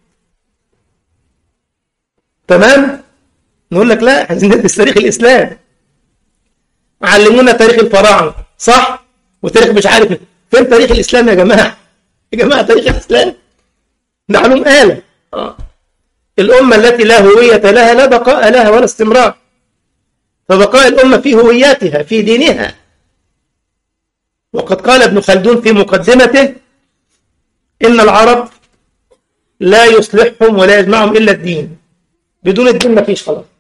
تمام؟ نقول لك لا، عايزين ندرس تاريخ الإسلام. علمونا تاريخ الفراعنة، صح؟ وتاريخ مش عارف فين تاريخ الإسلام يا جماعة؟ يا جماعة تاريخ الإسلام ده علوم آلة. الأمة التي لا هوية لها لا بقاء لها ولا استمرار. فبقاء الأمة في هويتها في دينها. وقد قال ابن خلدون في مقدمته إن العرب لا يصلحهم ولا يجمعهم إلا الدين. بدون الدين ما فيش خلاص.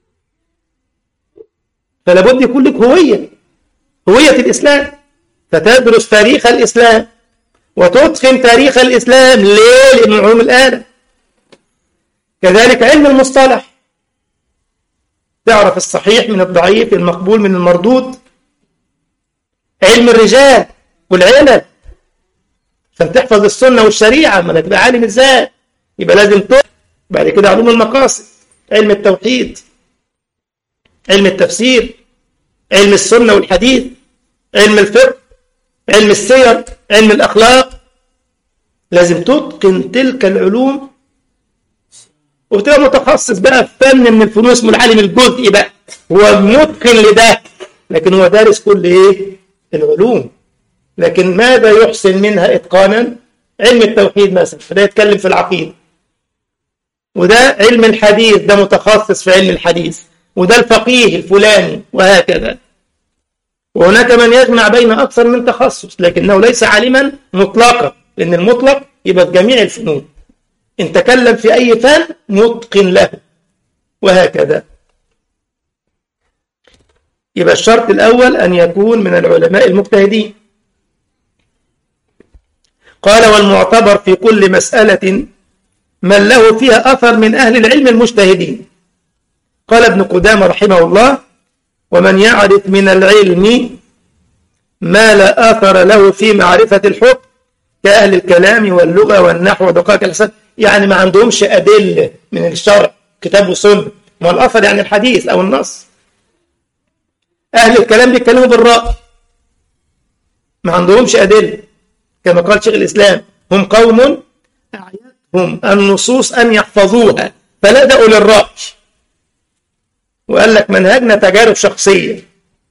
فلا بد يكون لك هوية الإسلام، فتدرس تاريخ الإسلام وتتقن تاريخ الإسلام. ليه؟ لأنه علوم الآلة. كذلك علم المصطلح، تعرف الصحيح من الضعيف، المقبول من المردود. علم الرجال والعلل عشان تحفظ السنة والشريعة. ما تبقى عالم ازاي؟ يبقى لازم تقرأ. بعد كده علوم المقاصد، علم التوحيد، علم التفسير، علم السنة والحديث، علم الفقه، علم السير، علم الأخلاق. لازم تتقن تلك العلوم وتبقى متخصص بقى في فن من الفنون اسمه العالم الجزئي بقى. هو متقن لده لكن هو دارس كل ايه؟ العلوم. لكن ماذا يحسن منها إتقانا؟ علم التوحيد مثلا، فده يتكلم في العقيدة. وده علم الحديث، ده متخصص في علم الحديث. وده الفقيه الفلاني، وهكذا. وهناك من يجمع بين أكثر من تخصص لكنه ليس عالما مطلقا، لأن المطلق يبقى في جميع الفنون. إن تكلم في أي فن متقن له، وهكذا. يبقى الشرط الأول أن يكون من العلماء المجتهدين. قال والمعتبر في كل مسألة من له فيها أثر من أهل العلم المجتهدين. قال ابن قدامة رحمه الله ومن يعرف من العلم ما لا آثر له في معرفة الحكم كأهل الكلام واللغة والنحو ودقائق الحساب. يعني ما عندهمش أدلة من الشرع كتاب وسنة. ما الأثر يعني الحديث أو النص. أهل الكلام بيتكلموا بالرأي، ما عندهمش أدلة. كما قال شيخ الإسلام هم قوم أعيتهم النصوص أن يحفظوها فلجأوا للرأي. وقال لك منهجنا تجارب شخصية،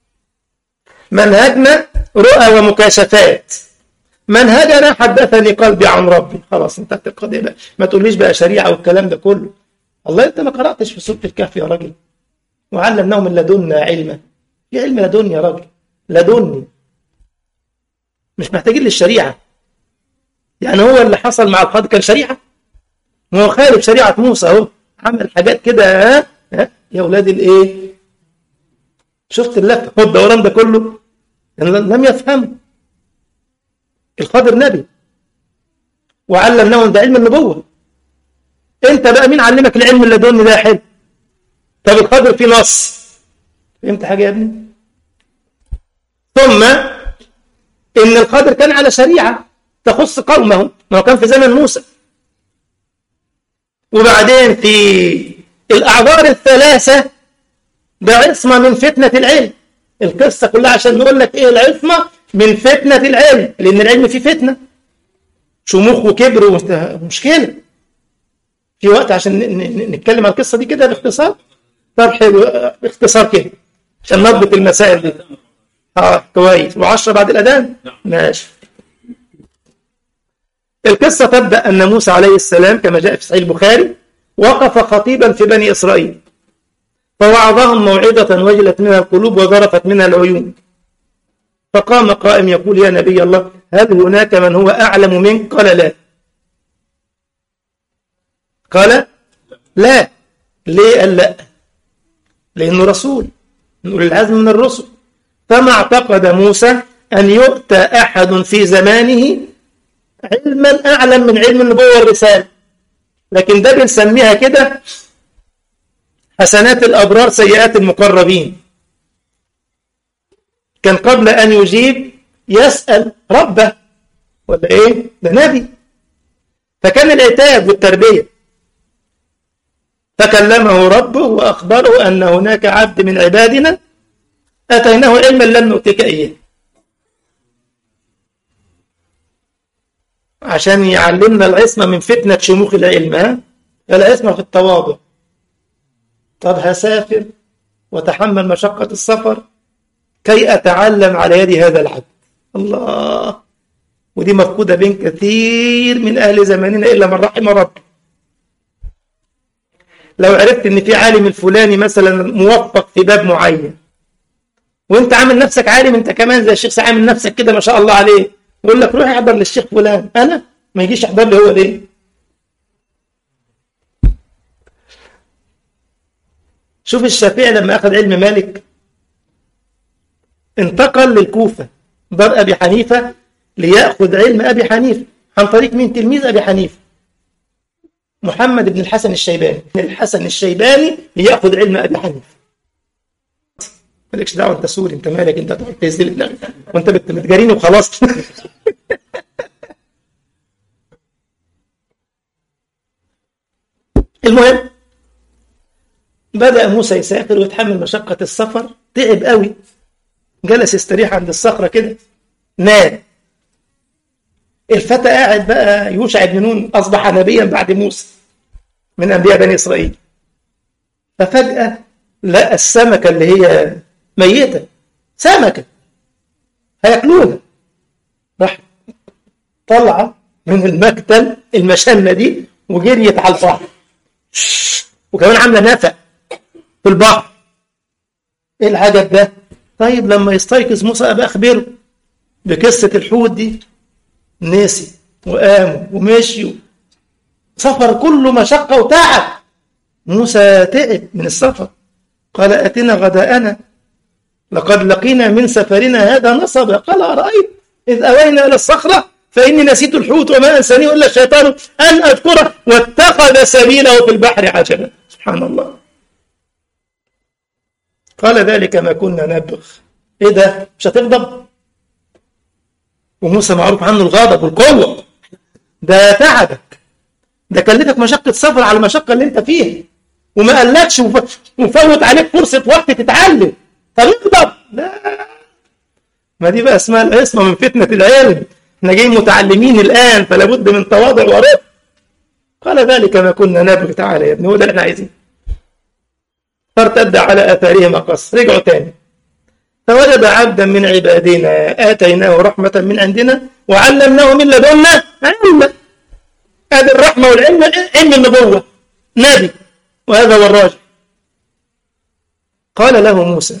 منهجنا رؤى ومكاشفات، منهجنا حدثني قلبي عن ربي. خلاص انتهت القضية بقى. ما تقوليش بقى شريعة والكلام ده كله. الله انت ما قرأتش في سورة الكهف يا راجل؟ وعلمناه من لدنا علما. في علم لدني يا راجل، لدني. مش محتاجين للشريعة. يعني هو اللي حصل مع الخضر كان شريعة؟ ما هو خالف شريعة موسى اهو، عمل حاجات كده. ها يا ولاد الايه؟ شفت اللف والدوران ده كله؟ لم يفهم. الخضر نبي وعلمناه ده علم النبوة. انت بقى مين علمك العلم اللدني ده؟ حلو. طب الخضر في نص. فهمت حاجة يا ابني؟ ثم ان الخضر كان على شريعة تخص قومه، ما هو كان في زمن موسى. وبعدين في الأعذار الثلاثة ده عصمة من فتنة العلم. القصة كلها عشان نقول لك ايه العصمة من فتنة العلم، لأن العلم فيه فتنة، شموخ وكبر ومشكلة. في وقت عشان نتكلم عن القصة دي كده باختصار. طب حلو، باختصار كده عشان نضبط المسائل دي. كويس. و10 بعد الأذان؟ ماشي. القصة تبدأ أن موسى عليه السلام كما جاء في صحيح البخاري وقف خطيبا في بني إسرائيل فوعظهم موعظة وجلت منها القلوب وذرفت منها العيون. فقام قائم يقول يا نبي الله هل هناك من هو أعلم منك؟ قال لا. قال لا. ليه قال لا؟ لأنه رسول من أولي العزم من الرسل. فما اعتقد موسى أن يؤتى أحد في زمانه علما أعلم من علم النبوة والرسالة، لكن ده بنسميها كده حسنات الأبرار سيئات المقربين. كان قبل أن يجيب يسأل ربه ولا إيه؟ ده نبي، فكان العتاب والتربية. فكلمه ربه وأخبره أن هناك عبد من عبادنا أتيناه علما لم نؤتك إياه، عشان يعلمنا العصمة من فتنة شموخ العلم. العصمة في التواضع. طب هسافر وتحمل مشقة السفر كي أتعلم على يد هذا العبد. الله، ودي مفقودة بين كثير من أهل زماننا إلا من رحم ربي. لو عرفت إن في عالم الفلاني مثلا موفق في باب معين، وانت عامل نفسك عالم انت كمان زي الشيخ عامل نفسك كده ما شاء الله عليه، يقول لك روح احضر للشيخ فلان، انا ما يجيش يحضر لي هو ليه؟ شوف الشافعي لما اخذ علم مالك انتقل للكوفة دار ابي حنيفة ليأخذ علم ابي حنيفة عن طريق مين؟ تلميذ ابي حنيفة محمد بن الحسن الشيباني. الحسن الشيباني ليأخذ علم ابي حنيفة. مالكش دعوه، انت سوري، انت مالك، انت تقعد تهزلي دماغك وانت بتجاريني وخلاص. المهم بدأ موسى يسافر ويتحمل مشقة السفر، تعب قوي، جلس يستريح عند الصخرة كده، نام. الفتى قاعد بقى، يوشع بن نون أصبح نبيا بعد موسى من أنبياء بني إسرائيل. ففجأة لقى السمكة اللي هي ميتة، سمكة هياكلوها، راح طلع من المكتل المشنة دي وجريت على البحر، وكمان عاملة نفق في البحر. ايه العجب ده؟ طيب لما يستيقظ موسى أبقى أخبره بقصة الحوت دي. نسي وقاموا ومشيوا، سفر كله مشقة وتعب. موسى تعب من السفر، قال أتنا غداءنا لقد لقينا من سفرنا هذا نصبا. قال أرأيت إذ أوينا إلى الصخرة فإني نسيت الحوت وما أنسانيه إلا الشيطان أن أذكره واتخذ سبيله في البحر عجبا. سبحان الله. قال ذلك ما كنا نبغ. إيه ده؟ مش هتغضب؟ وموسى معروف عنه الغضب والقوة. ده تعبك، ده كلفك مشقة سفر على المشقة اللي انت فيها، وما قالكش وفوت عليك فرصة وقت تتعلم، طب اغضب؟ لا، ما دي بقى اسمها العصمة من فتنة العلم. احنا جايين متعلمين الآن، فلا بد من تواضع ورفق. قال ذلك ما كنا نبغي. تعالى يا ابني، هو ده اللي احنا عايزينه. فارتد على آثارهما قص، رجعوا تاني. فوجد عبدا من عبادنا آتيناه رحمة من عندنا وعلمناه من لدنا علما. هذه الرحمة والعلم، علم النبوة، نبي، وهذا هو الراجح. قال له موسى،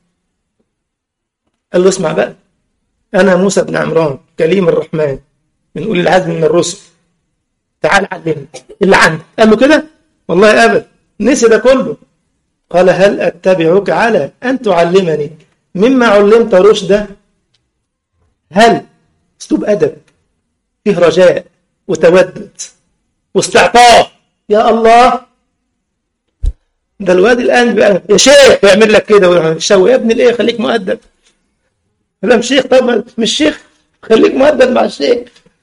قال له اسمع بقى، أنا موسى بن عمران كليم الرحمن من أولي العزم من الرسل، تعال علمني اللي عندك. قال له كده؟ والله أبدا، نسي ده كله. قال هل أتبعك على أن تعلمني مما علمت رشدا؟ هل، اسلوب أدب فيه رجاء وتودد واستعطاف. يا الله، ده الواد الآن بقى يا شيخ بيعمل لك كده ويشوي. يا ابني ليه؟ خليك مؤدب. لا مش شيخ، طب مش شيخ، خليك مؤدب مع الشيخ.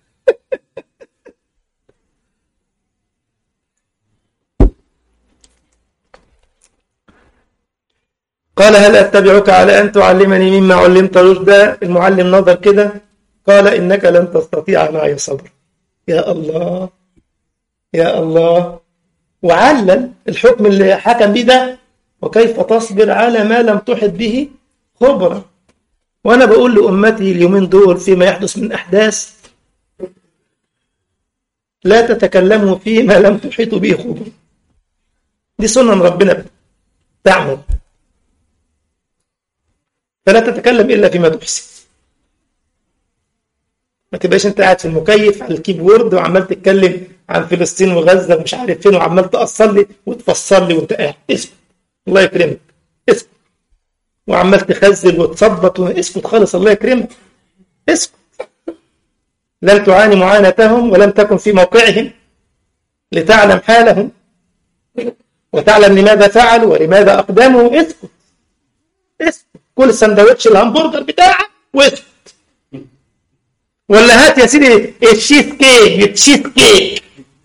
قال هل أتبعك على أن تعلمني مما علمت رشدا؟ المعلم نظر كده، قال إنك لن تستطيع معي صبر. يا الله يا الله. وعلل الحكم اللي حكم به ده، وكيف تصبر على ما لم تحط به خبرا. وأنا بقول لأمتي اليومين دول فيما يحدث من أحداث، لا تتكلموا فيما لم تحيطوا به خبرا. دي سنن ربنا تعمل، فلا تتكلم إلا فيما تحسن. ما تبقاش انت قاعد في المكيف على الكيبورد وعمال تتكلم عن فلسطين وغزة ومش عارف فين وعمال تقصر لي وتفسر لي وانت قاعد. اسكت الله يكرمك، اسكت. وعمال تخزل وتصبط اسكت خالص الله يكرمك، اسكت. لن تعاني معاناتهم ولم تكن في موقعهم لتعلم حالهم وتعلم لماذا فعلوا ولماذا أقدموا. اسكت اسكت. كل سندوتش الهمبرجر بتاعك واسكت. ولا هات يا سيدي الشيز كيك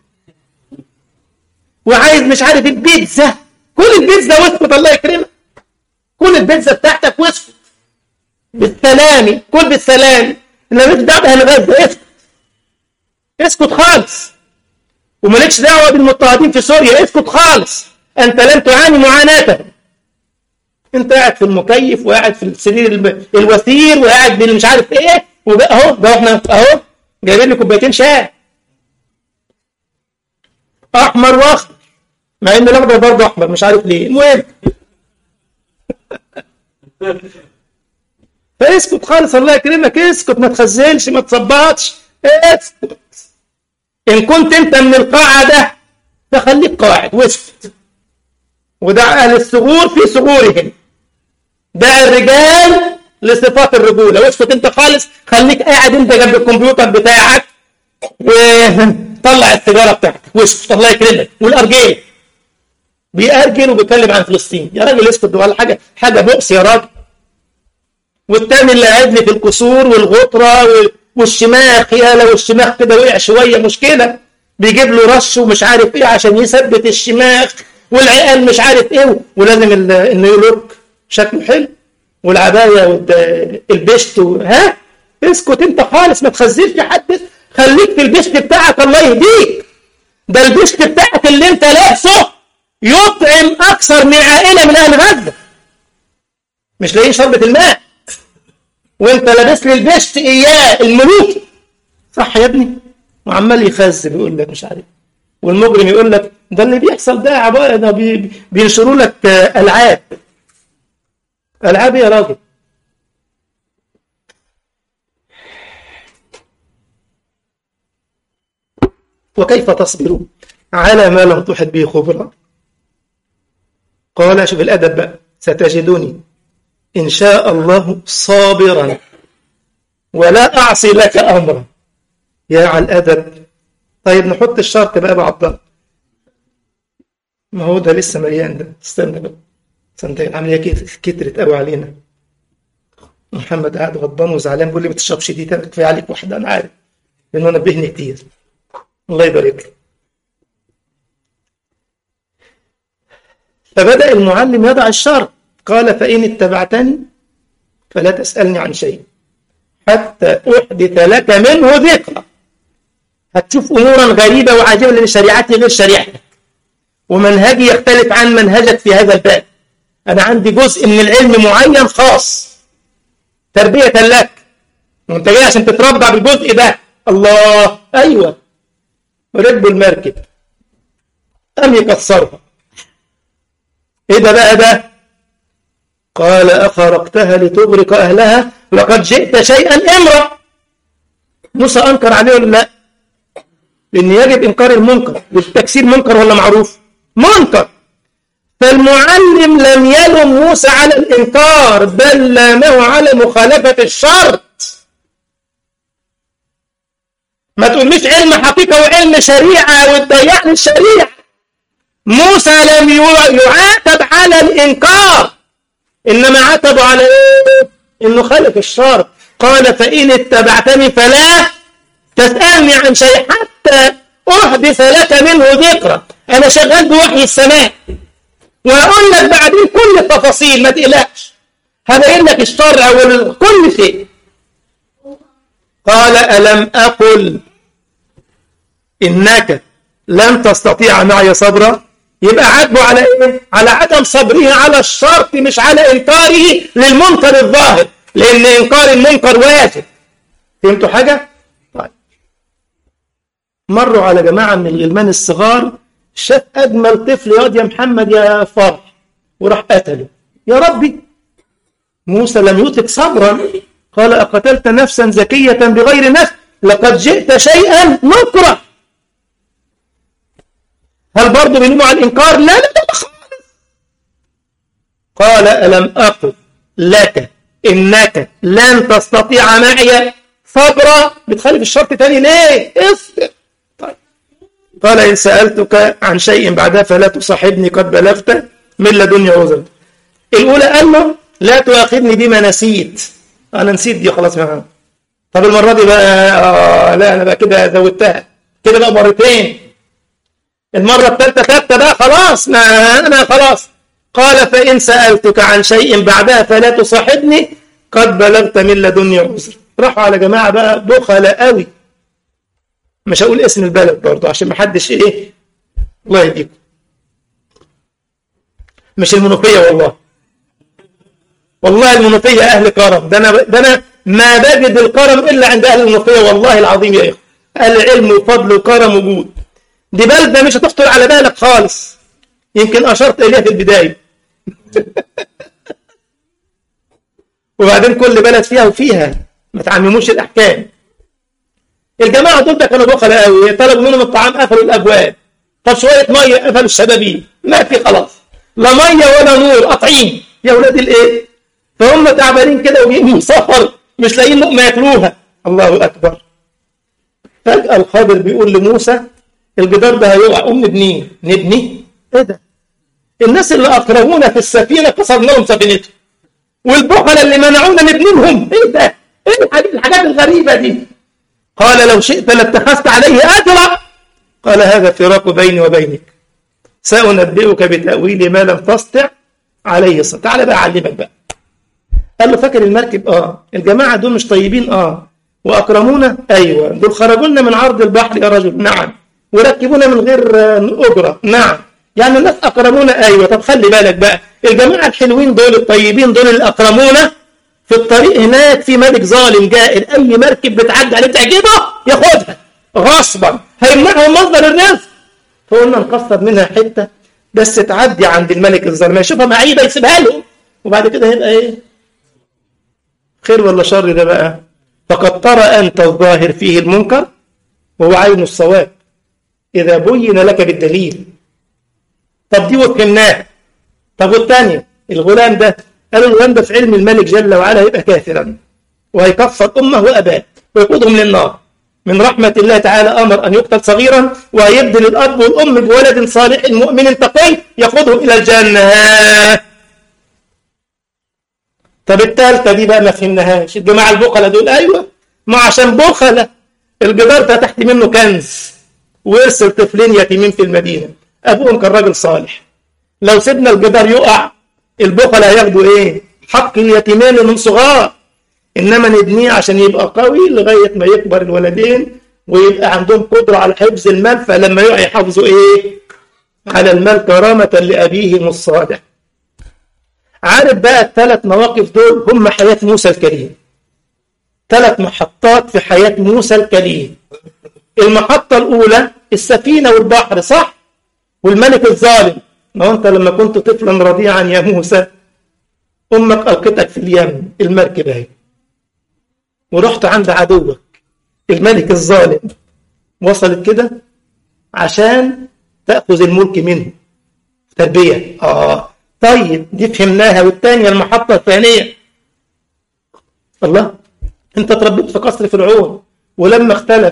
وعايز مش عارف البيتزا، كل البيتزا واسكت الله يكرمك. كل البيتزا بتاعتك واسكت بالسلامي، كل بالسلامي. انما مش دعوه بالغزه، اسكت اسكت خالص. ومالكش دعوه بالمضطهدين في سوريا، اسكت خالص. انت لن تعاني معاناتهم. انت قاعد في المكيف وقاعد في السرير الوثير وقاعد بالمش عارف ايه، اهو ده احنا اهو جايبين لي كوبايتين شاي احمر واخضر، مع ان الاخضر برضه احمر مش عارف ليه. المهم فاسكت خالص الله يكرمك، اسكت ما تخزلش ما تصبطش، اسكت. ان كنت انت من القاعه ده فخليك قاعد واسكت. ودع اهل الثغور في ثغورهم، دع الرجال لصفات الرجوله واسكت انت خالص. خليك قاعد انت جنب الكمبيوتر بتاعك وطلع السيجاره بتاعتك واسكت الله يكرمك. والارجيل بيأرجل وبيتكلم عن فلسطين، يا راجل اسكت، ولا حاجه بؤس يا راجل. والتاني اللي قاعد لي في الكسور والغطره والشماخ، يا لو الشماخ كده وقع شويه مشكله، بيجيب له رش ومش عارف ايه عشان يثبت الشماخ، والعقال مش عارف ايه، ولازم انه يلوك شكله حلو والعبايه والبشت ها. اسكت انت خالص ما تخزلش حد، خليك في البشت بتاعك الله يهديك. ده البشت بتاعك اللي انت لابسه يطعم اكثر من عائله من اهل غزه، مش لاقيين شربة الماء، وانت لابس لي البشت اياه الملوكي. صح يا ابني؟ وعمال يخزل ويقول لك مش عارف، والمجرم يقول لك ده اللي بيحصل ده عباره ده بينشروا لك العاب. العاب يا راجل؟ وكيف تصبروا على ما لم تحط به خبرا؟ قال شوف الادب بقى، ستجدني ان شاء الله صابرا ولا اعصي لك امرا. يا على الادب. طيب نحط الشرط بقى بعد ده، ما هو ده لسه مليان ده. استنى بقى، استنى العمليه كترت قوي علينا. محمد قاعد غضبان وزعلان بيقول لي ما تشربش دي، كفايه عليك واحده. انا عارف لانه نبهني كتير، الله يبارك له. فبدأ المعلم يضع الشرط، قال فإن اتبعتني فلا تسألني عن شيء حتى أحدث لك منه ذكرى. هتشوف أمورا غريبة وعجيبة لأن شريعتي غير شريعتك ومنهجي يختلف عن منهجك في هذا الباب. أنا عندي جزء من العلم معين خاص تربية لك، وانت جاي عشان تتربع بالجزء ده. الله، أيوة. ركبوا المركب قام يكسرها. ايه ده بقى ده؟ قال أخرقتها لتغرق أهلها لقد جئت شيئا إمرا. موسى أنكر عليه ولا لا؟ لأن يجب إنكار المنكر، والتكسير منكر ولا معروف؟ منكر. فالمعلم لم يلم موسى على الإنكار، بل لامه على مخالفة الشرط. ما تقوليش علم حقيقة وعلم شريعة وتضيعني الشريعة. موسى لم يعاتب على الإنكار، إنما عاتب على إيه؟ إنه خالف الشرط. قال فإن اتبعتني فلا تسألني عن شيء حتى أحدث لك منه ذكرى. أنا شغال بوحي السماء وأقول لك بعدين كل التفاصيل، ما تقلقش، هبين لك الشرع وكل شيء. قال ألم أقل إنك لن تستطيع معي صبرا؟ يبقى عاتبه على إيه؟ على عدم صبره على الشرط، مش على إنكاره للمنكر الظاهر، لأن إنكار المنكر واجب. فهمتوا حاجة؟ طيب. مروا على جماعة من الغلمان الصغار، شاف أجمل طفل ياض يا محمد يا فرح وراح قتله. يا ربي، موسى لم يطلق صبرا، قال أقتلت نفسا زكية بغير نفس لقد جئت شيئا نكرا. هل برضه بيلوموا على الإنكار؟ لا لا لا خالص. قال ألم أقل لك إنك لن تستطيع معي صبرا؟ بتخالف الشرط تاني ليه؟ اصبر. طيب. قال إن سألتك عن شيء بعدها فلا تصاحبني قد بلغت من لدني عذرا. الأولى قال له لا تؤاخذني بما نسيت، أنا نسيت دي خلاص معاها. طب المرة دي بقى لا أنا بقى كده زودتها كده بقى مرتين. المرة الثالثة ثابتة بقى خلاص، ما أنا خلاص. قال فإن سألتك عن شيء بعدها فلا تصاحبني قد بلغت من لدني عذر. راحوا على جماعة بقى بخلاء قوي، مش هقول اسم البلد برضه عشان ما حدش ايه، الله يهديكم. مش المنوفية والله المنوفية أهل كرم، ده أنا ما بجد الكرم إلا عند أهل المنوفية والله العظيم يا إخوة. أهل علم وفضل وكرم وجود. دي بلدة مش هتخطر على بالك خالص، يمكن أشرت إليها في البداية. وبعدين كل بلد فيها وفيها، ما تعمموش الأحكام. الجماعة دول ده كانوا بخلاء قوي، طلبوا منهم الطعام قفلوا الأبواب، طب شوية مية قفلوا الشبابيك، ما في خلاص لا مية ولا نور، قاطعين يا ولاد الإيه. فهم تعبانين كده وجايين من سفر مش لاقيين لقمة ياكلوها. الله أكبر. فجأة الخضر بيقول لموسى الجدار ده هيقع، قوم نبنيه. نبني؟ إيه ده؟ الناس اللي أكرمونا في السفينة كسرنا لهم سفينتهم، والبخلة اللي منعونا نبني لهم. إيه ده؟ إيه الحاجات الغريبة دي؟ قال لو شئت لاتخذت عليه أجرا. قال هذا فراق بيني وبينك، سأنبئك بتأويل ما لم تستطع عليه صبرا. تعالى بقى أعلمك بقى. قال له فاكر المركب؟ الجماعة دول مش طيبين؟ وأكرمونا؟ أيوة. دول خرجوا لنا من عرض البحر يا رجل؟ نعم. وركبونا من غير أجرة؟ نعم. يعني الناس أكرمونا؟ أيوة. طب خلي بالك بقى، الجماعة الحلوين دول الطيبين دول اللي أكرمونا، في الطريق هناك في ملك ظالم جائر، أي مركب بتعدي عليه تعجبه ياخدها غصبا، هيمنعهم مصدر الرزق. فقلنا نكسر منها حتة بس تعدي عند الملك الظالم، يشوفها معيبة يسيبها له، وبعد كده هيبقى إيه؟ خير ولا شر ده بقى؟ فقد ترى أنت الظاهر فيه المنكر وهو عين الصواب إذا بين لك بالدليل. طب دي وفهمناها. طب والثانية الغلام ده، قالوا الغلام ده في علم الملك جل وعلا هيبقى كافرا وهيكفر أمه وأباه ويقودهم للنار. من رحمة الله تعالى أمر أن يقتل صغيرا ويبدل الأب والأم بولد صالح مؤمن تقي يقودهم إلى الجنة. طب الثالثة دي بقى ما فهمناهاش. الجماعة البخلة دول أيوة، ما عشان بخلة الجدار ده تحت منه كنز، ويرسل طفلين يتيمين في المدينة، أبوهم كان راجل صالح. لو سيبنا الجدار يقع البخلة هياخدوا إيه؟ حق اليتيمين من صغار، إنما نبنيه عشان يبقى قوي لغاية ما يكبر الولدين ويبقى عندهم قدرة على حفظ المال، فلما يقع يحافظوا إيه؟ على المال كرامة لأبيهم الصالح. عارف بقى الثلاث مواقف دول هم حياة موسى الكريم، 3 محطات في حياة موسى الكريم. المحطة الأولى السفينة والبحر، صح؟ والملك الظالم. ما أنت لما كنت طفلا رضيعا يا موسى أمك ألقتك في اليم، المركب اهي، ورحت عند عدوك الملك الظالم، وصلت كده عشان تأخذ الملك منه، تربية. طيب دي فهمناها. والثانية المحطة الثانية، الله انت تربيت في قصر فرعون، ولما اختلف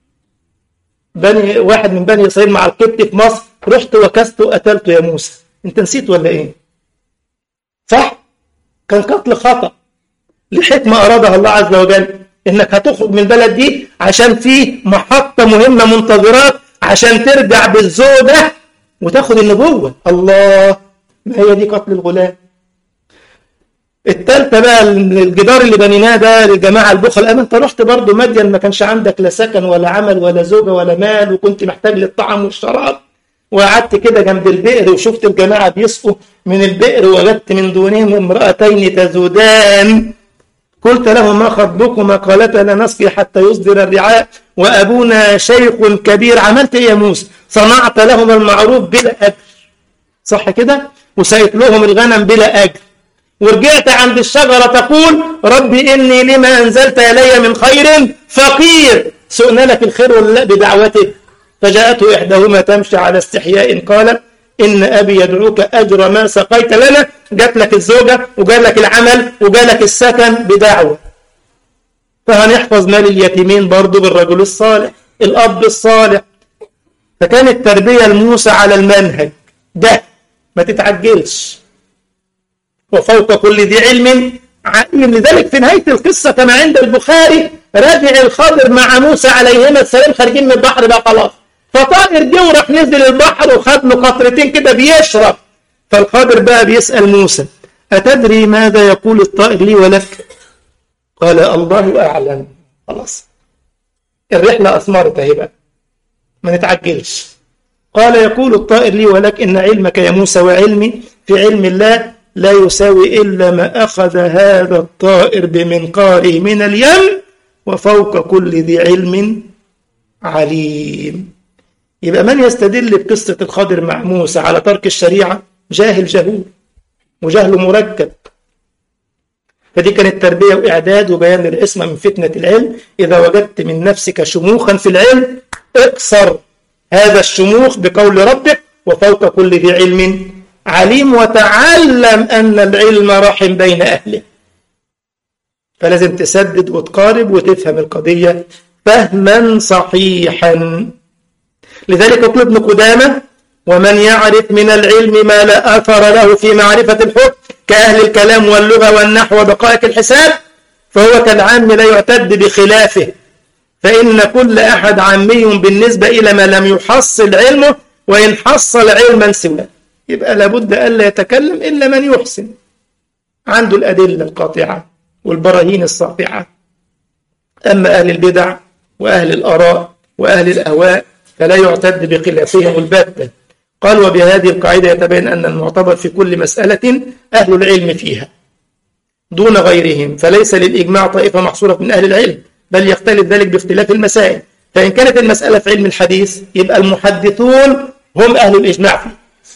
واحد من بني إسرائيل مع القبط في مصر رحت وكست وقتلته يا موسى، انت نسيت ولا ايه؟ صح؟ كان قتل خطأ لحكمة أرادها الله عز وجل، انك هتخرج من البلد دي عشان في محطة مهمة منتظرات عشان ترجع بالزوجة وتاخد النبوة. الله، ما هي دي قتل الغلام. الثالثة بقى الجدار اللي بنيناه ده للجماعة البخل، انت رحت برضو مدين ما كانش عندك لا سكن ولا عمل ولا زوجة ولا مال، وكنت محتاج للطعام والشراب، وقعدت كده جنب البئر وشفت الجماعة بيسقوا من البئر، وجدت من دونهم امرأتين تزودان، قلت لهم ما خطبكما؟ قالتا لا نسقي حتى يصدر الرعاء وأبونا شيخ كبير. عملت ايه يا موسى؟ صنعت لهم المعروف بلا أجر، صح كده؟ وسقيت لهم الغنم بلا أجر، ورجعت عند الشجرة تقول ربي إني لما أنزلت إلي من خير فقير، سئنا لك الخير ولا لا بدعوتك؟ فجاءته إحداهما تمشي على استحياء قالت إن أبي يدعوك أجر ما سقيت لنا. جات لك الزوجة وجات لك العمل وجات لك السكن بدعوة. فهنحفظ مال اليتيمين برضو بالرجل الصالح، الأب الصالح. فكانت تربية لموسى على المنهج ده، ما تتعجلش. وفوق كل ذي علم عليم. لذلك في نهاية القصة كما عند البخاري رجع الخضر مع موسى عليهما السلام خارجين من البحر بقى خلاص، فطائر جه وراح نزل البحر وخد له قطرتين كده بيشرب. فالخضر بقى بيسأل موسى أتدري ماذا يقول الطائر لي ولك؟ قال الله أعلم. خلاص الرحلة أثمرت اهي بقى، ما نتعجلش. قال يقول الطائر لي ولك إن علمك يا موسى وعلمي في علم الله لا يساوي إلا ما أخذ هذا الطائر بمنقاره من اليم وفوق كل ذي علم عليم. يبقى من يستدل بقصة الخضر مع موسى على ترك الشريعة جاهل جهول وجهل مركب. فدي كانت تربية وإعداد وبيان للعصمة من فتنة العلم. إذا وجدت من نفسك شموخا في العلم اكسر هذا الشموخ بقول ربك وفوق كل ذي علم عليم، وتعلم أن العلم راحم بين أهله. فلازم تسدد وتقارب وتفهم القضية فهما صحيحا. لذلك يقول ابن قدامة ومن يعرف من العلم ما لا أثر له في معرفة الحكم كأهل الكلام واللغة والنحو ودقائق الحساب فهو كالعام لا يعتد بخلافه، فإن كل أحد عامي بالنسبة إلى ما لم يحصل علمه وإن حصل علما سواه. يبقى لابد ألا يتكلم إلا من يحسن، عنده الأدلة القاطعة والبراهين الساطعة. أما أهل البدع وأهل الآراء وأهل الأهواء فلا يعتد بخلافهم البتة. قال وبهذه القاعدة يتبين أن المعتبر في كل مسألة أهل العلم فيها دون غيرهم، فليس للإجماع طائفة محصورة من أهل العلم، بل يختلف ذلك باختلاف المسائل. فإن كانت المسألة في علم الحديث يبقى المحدثون هم أهل الإجماع فيه،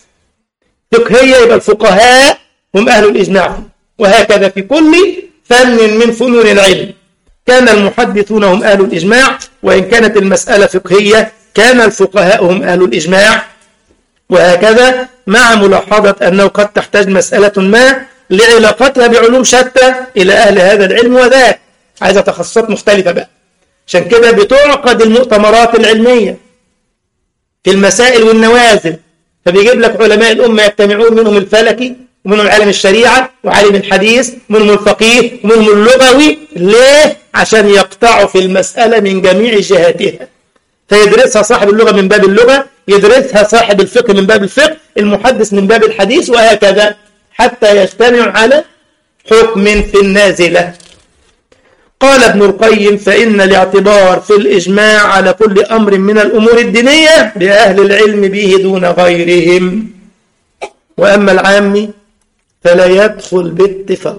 فقهية يبقى الفقهاء هم أهل الإجماع فيه، وهكذا في كل فن من فنون العلم كان المحدثون هم أهل الإجماع. وإن كانت المسألة فقهية كان الفقهاء هم أهل الإجماع، وهكذا مع ملاحظة أنه قد تحتاج مسألة ما لعلاقتها بعلوم شتى إلى أهل هذا العلم وذاك، عايزة تخصصات مختلفة بقى. عشان كده بتعقد المؤتمرات العلمية في المسائل والنوازل، فبيجيب لك علماء الأمة يجتمعون، منهم الفلكي ومنهم عالم الشريعة وعالم الحديث ومنهم الفقيه ومنهم اللغوي. ليه؟ عشان يقطعوا في المسألة من جميع جهاتها، فيدرسها صاحب اللغة من باب اللغة، يدرسها صاحب الفقه من باب الفقه، المحدث من باب الحديث، وهكذا حتى يجتمع على حكم في النازلة. قال ابن القيم فإن الاعتبار في الإجماع على كل أمر من الأمور الدينية لأهل العلم به دون غيرهم، وأما العام فلا يدخل باتفاق.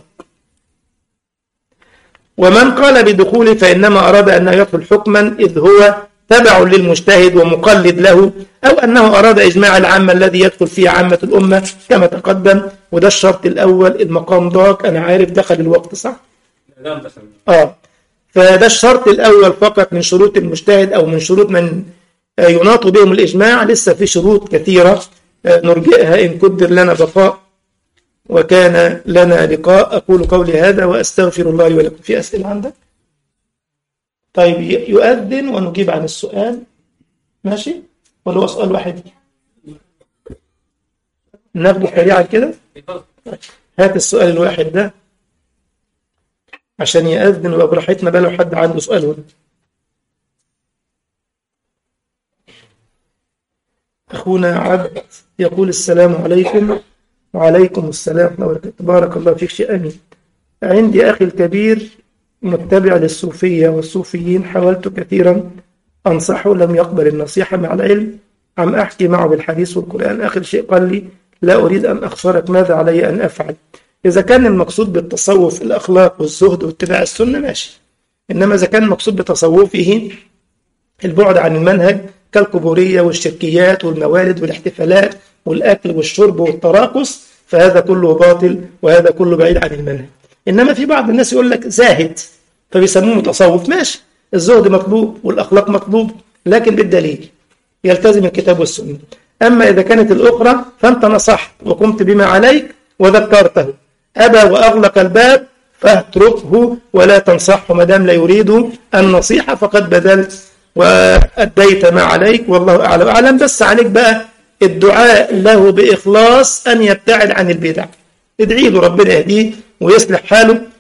ومن قال بدخوله فإنما أراد أنه يدخل حكما إذ هو تبع للمجتهد ومقلد له، أو أنه أراد إجماع العامة الذي يدخل فيه عامة الأمة كما تقدم. وده الشرط الأول. المقام ضاق، أنا عارف دخل الوقت صح؟ فده الشرط الأول فقط من شروط المجتهد أو من شروط من يناط بهم الإجماع. لسه في شروط كثيرة نرجئها إن قدر لنا بقاء وكان لنا لقاء. أقول قولي هذا وأستغفر الله لي ولكم. في أسئلة عندك؟ طيب يؤذن ونجيب عن السؤال، ماشي؟ ولا هو سؤال واحد؟ ناخده سريعا كده. هات السؤال الواحد ده عشان يأذن ويبقى براحتنا بقى لو حد عنده سؤال هنا. أخونا عبد يقول السلام عليكم. وعليكم السلام ورحمة الله وبركاته. بارك الله فيك شيء أمين. عندي أخي الكبير متبع للصوفية والصوفيين، حاولت كثيرا أنصحه لم يقبل النصيحة مع العلم عم أحكي معه بالحديث والقرآن. آخر شيء قال لي لا أريد أن أخسرك، ماذا علي أن أفعل؟ إذا كان المقصود بالتصوف الأخلاق والزهد واتباع السنة ماشي، إنما إذا كان المقصود بتصوفه البعد عن المنهج كالقبورية والشركيات والموالد والاحتفالات والأكل والشرب والتراقص فهذا كله باطل وهذا كله بعيد عن المنهج. إنما في بعض الناس يقول لك زاهد فبيسموه متصوف، ماشي، الزهد مطلوب والأخلاق مطلوب، لكن بالدليل يلتزم الكتاب والسنة. أما إذا كانت الأخرى فأنت نصحت وقمت بما عليك وذكرته، أبى وأغلق الباب فاتركه ولا تنصحه ما دام لا يريد النصيحة، فقد بذلت وأديت ما عليك والله أعلم وأعلم. بس عليك بقى الدعاء له بإخلاص أن يبتعد عن البدع، ادعي له ربنا يهديه ويصلح حاله